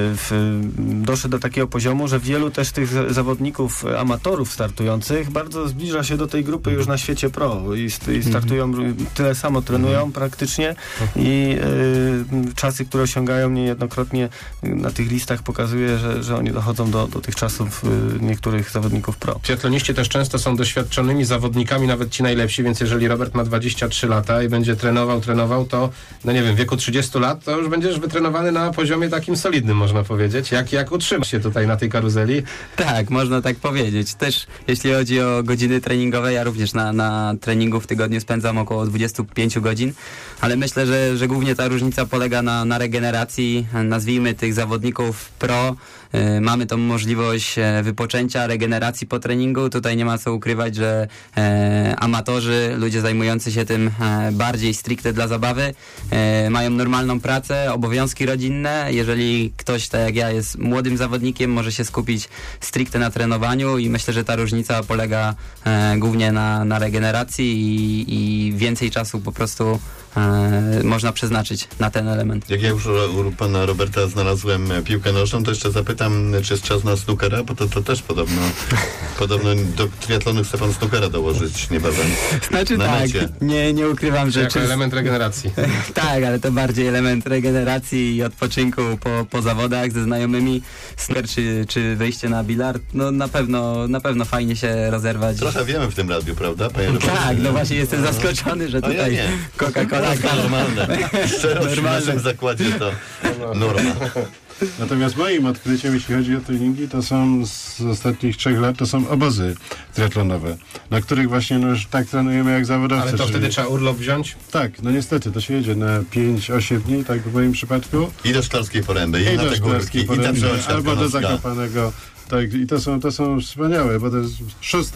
S3: doszedł do takiego poziomu, że wielu też tych zawodników amatorów startujących bardzo zbliża się do tej grupy już na świecie pro i startują, tyle samo trenują praktycznie i czasy, które osiągają niejednokrotnie na tych listach pokazuje, że oni dochodzą do tych czasów niektórych zawodników pro.
S2: Triatloniści też często są doświadczonymi zawodnikami, nawet ci najlepsi, więc jeżeli Robert ma 23 lata i będzie trenował, to w wieku 30 lat to już będziesz wytrenowany na poziomie takim solidnym, można powiedzieć. Jak utrzymasz się tutaj na tej karuzeli?
S5: Tak, można tak powiedzieć. Też jeśli chodzi o godziny treningowe, ja również na treningu w tygodniu spędzam około 25 godzin, ale myślę, że głównie ta różnica polega na regeneracji, nazwijmy tych zawodników pro. Mamy tą możliwość wypoczęcia, regeneracji po treningu. Tutaj nie ma co ukrywać, że amatorzy, ludzie zajmujący się tym bardziej stricte dla zabawy, mają normalną pracę, obowiązki rodzinne. Jeżeli ktoś, tak jak ja, jest młodym zawodnikiem, może się skupić stricte na trenowaniu i myślę, że ta różnica polega głównie na regeneracji i więcej czasu po prostu można przeznaczyć na ten element.
S1: Jak ja już u pana Roberta znalazłem piłkę nożną, to jeszcze zapytam, czy jest czas na snookera, bo to też podobno do triatlonu chce pan snookera dołożyć niebawem.
S5: Znaczy tak, nie ukrywam, że...
S2: Jako element regeneracji.
S5: Tak, ale to bardziej element regeneracji i odpoczynku po zawodach ze znajomymi. Snooker czy wyjście na bilard, na pewno fajnie się rozerwać.
S1: Trochę wiemy w tym radiu, prawda, panie Robercie?
S5: Tak, właśnie jestem zaskoczony, że tutaj Coca-Cola...
S1: To normalne. Szczerość w naszym zakładzie to norma.
S4: Natomiast moim odkryciem, jeśli chodzi o treningi, to są z ostatnich 3 lat, to są obozy triatlonowe, na których właśnie już tak trenujemy jak zawodowcy.
S2: Ale to wtedy trzeba urlop wziąć?
S4: Tak, niestety, to się jedzie na 5-8 dni, tak w moim przypadku.
S1: I do Szklarskiej Poręby, i na te górki, i tam
S4: albo do Zakopanego. Tak, i to są wspaniałe, bo to jest 6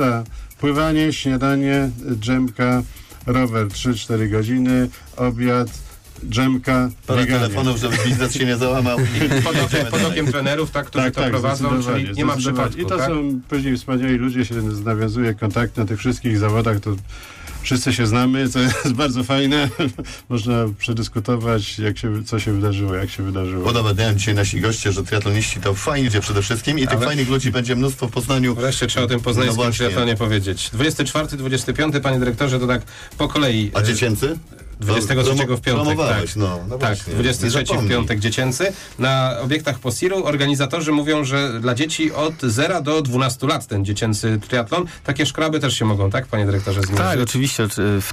S4: pływanie, śniadanie, drzemka, rower 3-4 godziny, obiad, dżemka,
S1: Parę
S4: bieganie.
S1: telefonów, żeby biznes się nie załamał.
S2: Pod okiem trenerów, tak, którzy to prowadzą, czyli nie ma przypadku.
S4: I to
S2: tak?
S4: są później wspaniali ludzie, się nawiązuje kontakt na tych wszystkich zawodach, to wszyscy się znamy, co jest bardzo fajne. Można przedyskutować, co się wydarzyło, jak się wydarzyło.
S1: Podobają dzisiaj nasi goście, że triatloniści to fajni ludzie przede wszystkim i tych fajnych ludzi będzie mnóstwo w Poznaniu.
S2: Wreszcie trzeba o tym poznańskim triatlonie powiedzieć. 24, 25, panie dyrektorze, to tak po kolei.
S1: A dziecięcy?
S2: 23 w piątek, tak.
S1: No
S2: tak, 23 w piątek dziecięcy. Na obiektach POSIR-u organizatorzy mówią, że dla dzieci od 0 do 12 lat ten dziecięcy triatlon. Takie szkraby też się mogą, tak, panie dyrektorze, zmierzyć?
S3: Tak, oczywiście.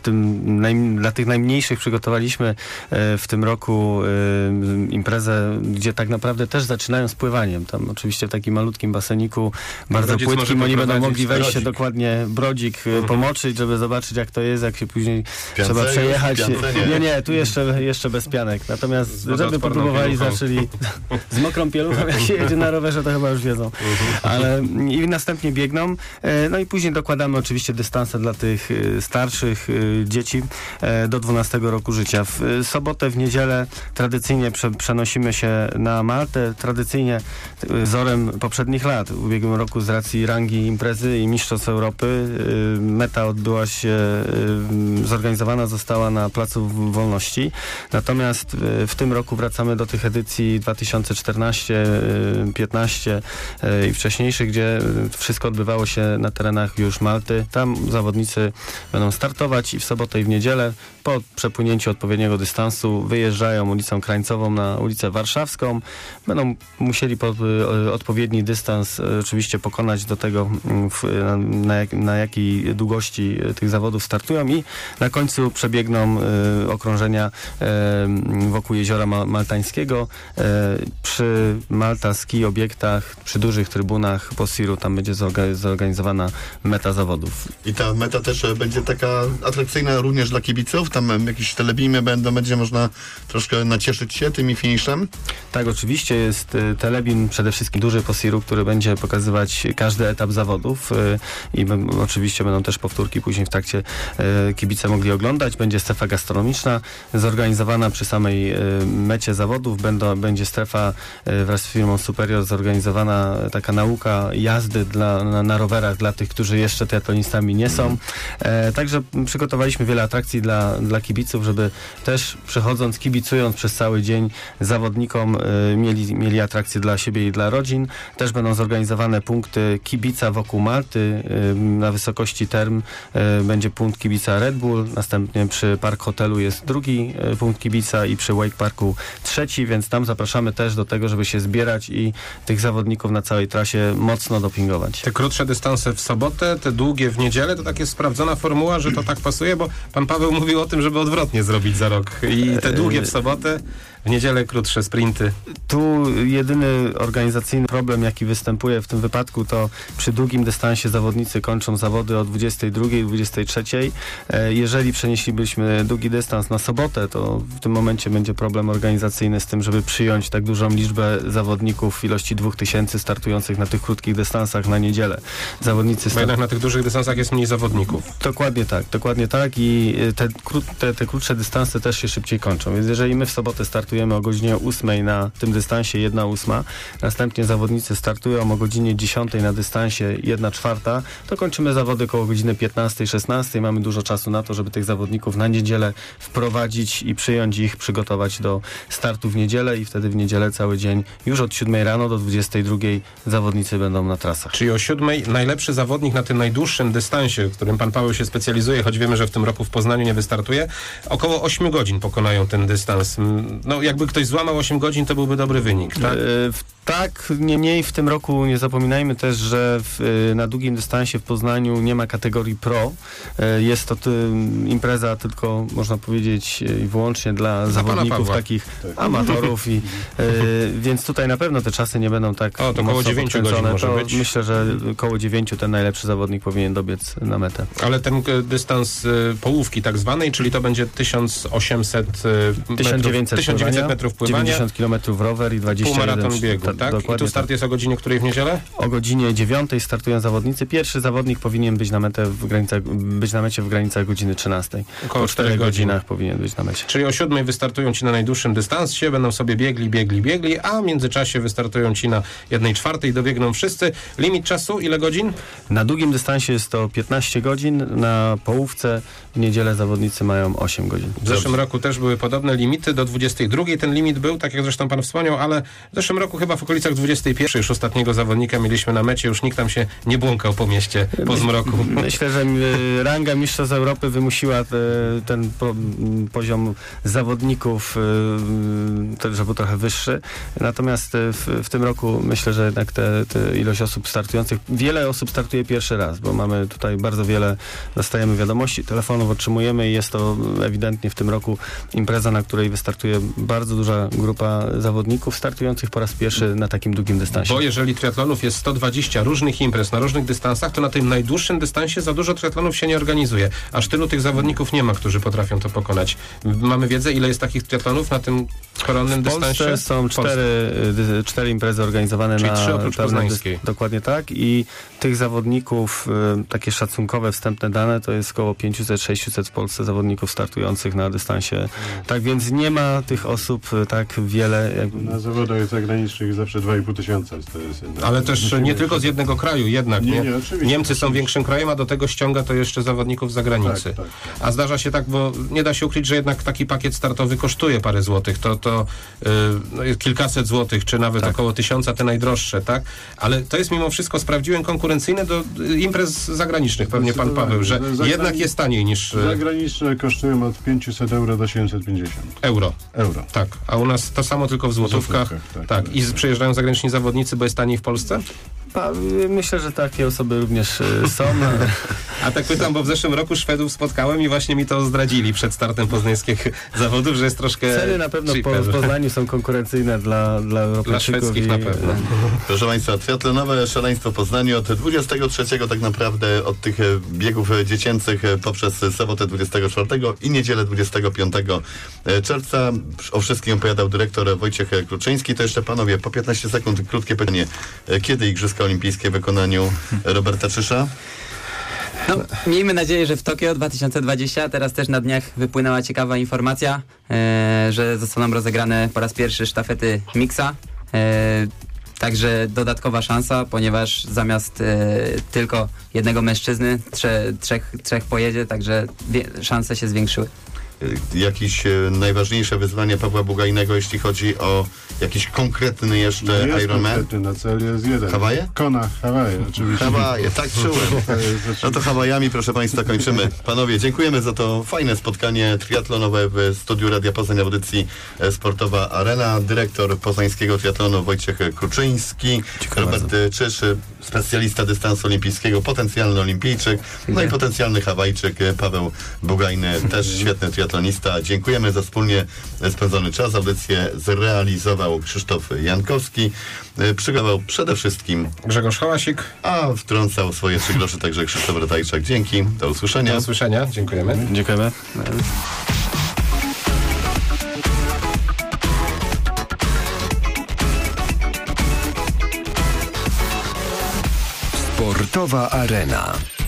S3: Dla tych najmniejszych przygotowaliśmy w tym roku imprezę, gdzie tak naprawdę też zaczynają z pływaniem. Tam oczywiście w takim malutkim baseniku, bardzo płytkim, oni będą mogli wejść się dokładnie brodzik pomoczyć, żeby zobaczyć, jak to jest, jak się później trzeba przejechać. Nie, tu jeszcze bez pianek. Natomiast, żeby popróbowali, zaczęli z mokrą pieluchą, jak się jedzie na rowerze, to chyba już wiedzą. Ale i następnie biegną. No i później dokładamy oczywiście dystanse dla tych starszych dzieci do 12 roku życia. W sobotę, w niedzielę tradycyjnie przenosimy się na Maltę. Tradycyjnie wzorem poprzednich lat. W ubiegłym roku z racji rangi imprezy i Mistrzostw Europy meta zorganizowana została na Placu Wolności. Natomiast w tym roku wracamy do tych edycji 2014, 15 i wcześniejszych, gdzie wszystko odbywało się na terenach już Malty. Tam zawodnicy będą startować i w sobotę i w niedzielę po przepłynięciu odpowiedniego dystansu wyjeżdżają ulicą Krańcową na ulicę Warszawską. Będą musieli odpowiedni dystans oczywiście pokonać do tego, na jakiej długości tych zawodów startują i na końcu przebiegną okrążenia wokół jeziora Maltańskiego. Przy Malta Ski obiektach, przy dużych trybunach POSIR-u tam będzie zorganizowana meta zawodów.
S1: I ta meta też będzie taka atrakcyjna również dla kibiców? Tam jakieś telebimy będzie można troszkę nacieszyć się tym finiszem?
S3: Tak, oczywiście jest telebim, przede wszystkim duży POSIR-u, który będzie pokazywać każdy etap zawodów i oczywiście będą też powtórki później w trakcie kibice mogli oglądać. Będzie strefa gastronomiczna zorganizowana przy samej mecie zawodów. Będzie strefa wraz z firmą Superior zorganizowana taka nauka jazdy na rowerach dla tych, którzy jeszcze triatlonistami nie są. Także przygotowaliśmy wiele atrakcji dla kibiców, żeby też przychodząc, kibicując przez cały dzień zawodnikom mieli atrakcje dla siebie i dla rodzin. Też będą zorganizowane punkty kibica wokół Malty. Na wysokości Term będzie punkt kibica Red Bull. Następnie przy Park Hotelu jest drugi punkt kibica i przy Wake Parku trzeci, więc tam zapraszamy też do tego, żeby się zbierać i tych zawodników na całej trasie mocno dopingować.
S2: Te krótsze dystanse w sobotę, te długie w niedzielę, to tak jest sprawdzona formuła, że to tak pasuje, bo pan Paweł mówił o tym, żeby odwrotnie zrobić za rok. I te długie w sobotę, w niedzielę krótsze sprinty.
S3: Tu jedyny organizacyjny problem, jaki występuje w tym wypadku, to przy długim dystansie zawodnicy kończą zawody o 22, 23. Jeżeli przenieślibyśmy długi dystans na sobotę, to w tym momencie będzie problem organizacyjny z tym, żeby przyjąć tak dużą liczbę zawodników w ilości 2000 startujących na tych krótkich dystansach na niedzielę. Zawodnicy
S2: Bo jednak na tych dużych dystansach jest mniej zawodników.
S3: Dokładnie tak i te krótsze dystanse też się szybciej kończą. Więc jeżeli my w sobotę startujemy o godzinie 8 na tym dystansie 1/8, następnie zawodnicy startują o godzinie 10 na dystansie 1/4, to kończymy zawody koło godziny 15-16. Mamy dużo czasu na to, żeby tych zawodników na niedzielę wprowadzić i przyjąć ich, przygotować do startu w niedzielę i wtedy w niedzielę cały dzień już od 7 rano do 22 zawodnicy będą na trasach.
S2: Czyli o 7 najlepszy zawodnik na tym najdłuższym dystansie, w którym pan Paweł się specjalizuje, choć wiemy, że w tym roku w Poznaniu nie wystartuje, około 8 godzin pokonają ten dystans. No jakby ktoś złamał 8 godzin, to byłby dobry wynik, tak?
S3: Tak, niemniej w tym roku nie zapominajmy też, że na długim dystansie w Poznaniu nie ma kategorii pro. Jest to impreza tylko, można powiedzieć, i wyłącznie dla zawodników takich amatorów więc tutaj na pewno te czasy nie będą tak
S2: to około 9 godzin może być.
S3: Myślę, że około 9 ten najlepszy zawodnik powinien dobiec na metę.
S2: Ale ten dystans połówki tak zwanej, czyli to będzie 1900 metrów pływania,
S3: 90 km rower i 21
S2: półmaraton biegu. tak?
S3: Dokładnie
S2: I tu start jest o godzinie której w niedzielę?
S3: O godzinie 9 startują zawodnicy. Pierwszy zawodnik powinien być na mecie w granicach godziny 13.
S2: Około
S3: Po 4 godzinach powinien być na mecie.
S2: Czyli o 7 wystartują ci na najdłuższym dystansie, będą sobie biegli, a w międzyczasie wystartują ci na 1/4 i dobiegną wszyscy. Limit czasu, ile godzin?
S3: Na długim dystansie jest to 15 godzin, na połówce w niedzielę zawodnicy mają 8 godzin.
S2: W zeszłym roku też były podobne limity, do 22 ten limit był, tak jak zresztą pan wspomniał, ale w zeszłym roku chyba w okolicach 21 już ostatniego zawodnika mieliśmy na mecie, już nikt tam się nie błąkał po mieście, po zmroku.
S3: Myślę, że ranga Mistrzostw Europy wymusiła ten poziom zawodników, że był trochę wyższy. Natomiast w tym roku myślę, że jednak te ilość osób startujących, wiele osób startuje pierwszy raz, bo mamy tutaj bardzo wiele, dostajemy wiadomości, telefonów otrzymujemy i jest to ewidentnie w tym roku impreza, na której wystartuje bardzo duża grupa zawodników startujących po raz pierwszy na takim długim dystansie.
S2: Bo jeżeli triatlonów jest 120 różnych imprez na różnych dystansach, to na tym najdłuższym dystansie za dużo triatlonów się nie organizuje. Aż tylu tych zawodników nie ma, którzy potrafią to pokonać. Mamy wiedzę, ile jest takich triatlonów na tym koronnym dystansie?
S3: W Polsce są cztery imprezy organizowane.
S2: Czyli
S3: na
S2: 3 oprócz poznańskiej.
S3: Dokładnie tak. I tych zawodników, takie szacunkowe, wstępne dane, to jest około 500-600 w Polsce zawodników startujących na dystansie. Tak więc nie ma tych osób tak wiele.
S4: Na zawodach zagranicznych zawsze 2,5 tysiąca.
S2: Ale też nie tylko z jednego kraju jednak.
S4: Nie, oczywiście.
S2: Niemcy są większym krajem, a do tego ściąga to jeszcze zawodników z zagranicy.
S4: Tak.
S2: A zdarza się tak, bo nie da się ukryć, że jednak taki pakiet startowy kosztuje parę złotych. To kilkaset złotych, czy nawet około 1000 te najdroższe, tak? Ale to jest mimo wszystko, sprawdziłem, konkurencyjne do imprez zagranicznych. Pewnie pan Paweł, że jednak jest taniej niż...
S4: Zagraniczne kosztują od 500 euro do 750.
S2: Euro.
S4: Tak.
S2: A u nas to samo tylko w złotówkach. Tak. I przyjeżdżają zagraniczni zawodnicy, bo jest taniej w Polsce?
S3: Myślę, że takie osoby również są.
S2: A tak pytam, bo w zeszłym roku Szwedów spotkałem i właśnie mi to zdradzili przed startem poznańskich zawodów, że jest troszkę...
S3: Ceny na pewno w Poznaniu są konkurencyjne dla Europejczyków.
S2: Dla szwedzkich na pewno.
S1: Proszę Państwa, triatlonowe szaleństwo w Poznaniu od 23 tak naprawdę, od tych biegów dziecięcych poprzez sobotę 24 i niedzielę 25 czerwca. O wszystkim opowiadał dyrektor Wojciech Kluczyński. To jeszcze panowie, po 15 sekund, krótkie pytanie. Kiedy Igrzyska Olimpijskie w wykonaniu Roberta Czysza?
S5: No, miejmy nadzieję, że w Tokio 2020. Teraz też na dniach wypłynęła ciekawa informacja, że zostaną rozegrane po raz pierwszy sztafety mixa. Także dodatkowa szansa, ponieważ zamiast tylko jednego mężczyzny, trzech pojedzie, także szanse się zwiększyły.
S1: Jakieś najważniejsze wyzwanie Pawła Bugajnego, jeśli chodzi o jakiś konkretny jeszcze Ironman?
S4: Konkretny, na cel jest jeden.
S1: Hawaje?
S4: Hawaje, oczywiście.
S1: Hawaje, tak czułem. No to Hawajami, proszę Państwa, kończymy. Panowie, dziękujemy za to fajne spotkanie triatlonowe w studiu Radia Poznań, audycji Sportowa Arena. Dyrektor poznańskiego triatlonu Wojciech Kluczyński, Robert Czysz, specjalista dystansu olimpijskiego, potencjalny olimpijczyk, no i potencjalny Hawajczyk Paweł Bugajny, też świetny triatlonista. Dziękujemy za wspólnie spędzony czas. Audycję zrealizował Krzysztof Jankowski. Przygotował przede wszystkim
S2: Grzegorz Hałasik,
S1: a wtrącał swoje 3 grosze także Krzysztof Ratajczak. Dzięki. Do usłyszenia.
S2: Do usłyszenia. Dziękujemy.
S3: Dziękujemy.
S12: Sportowa Arena.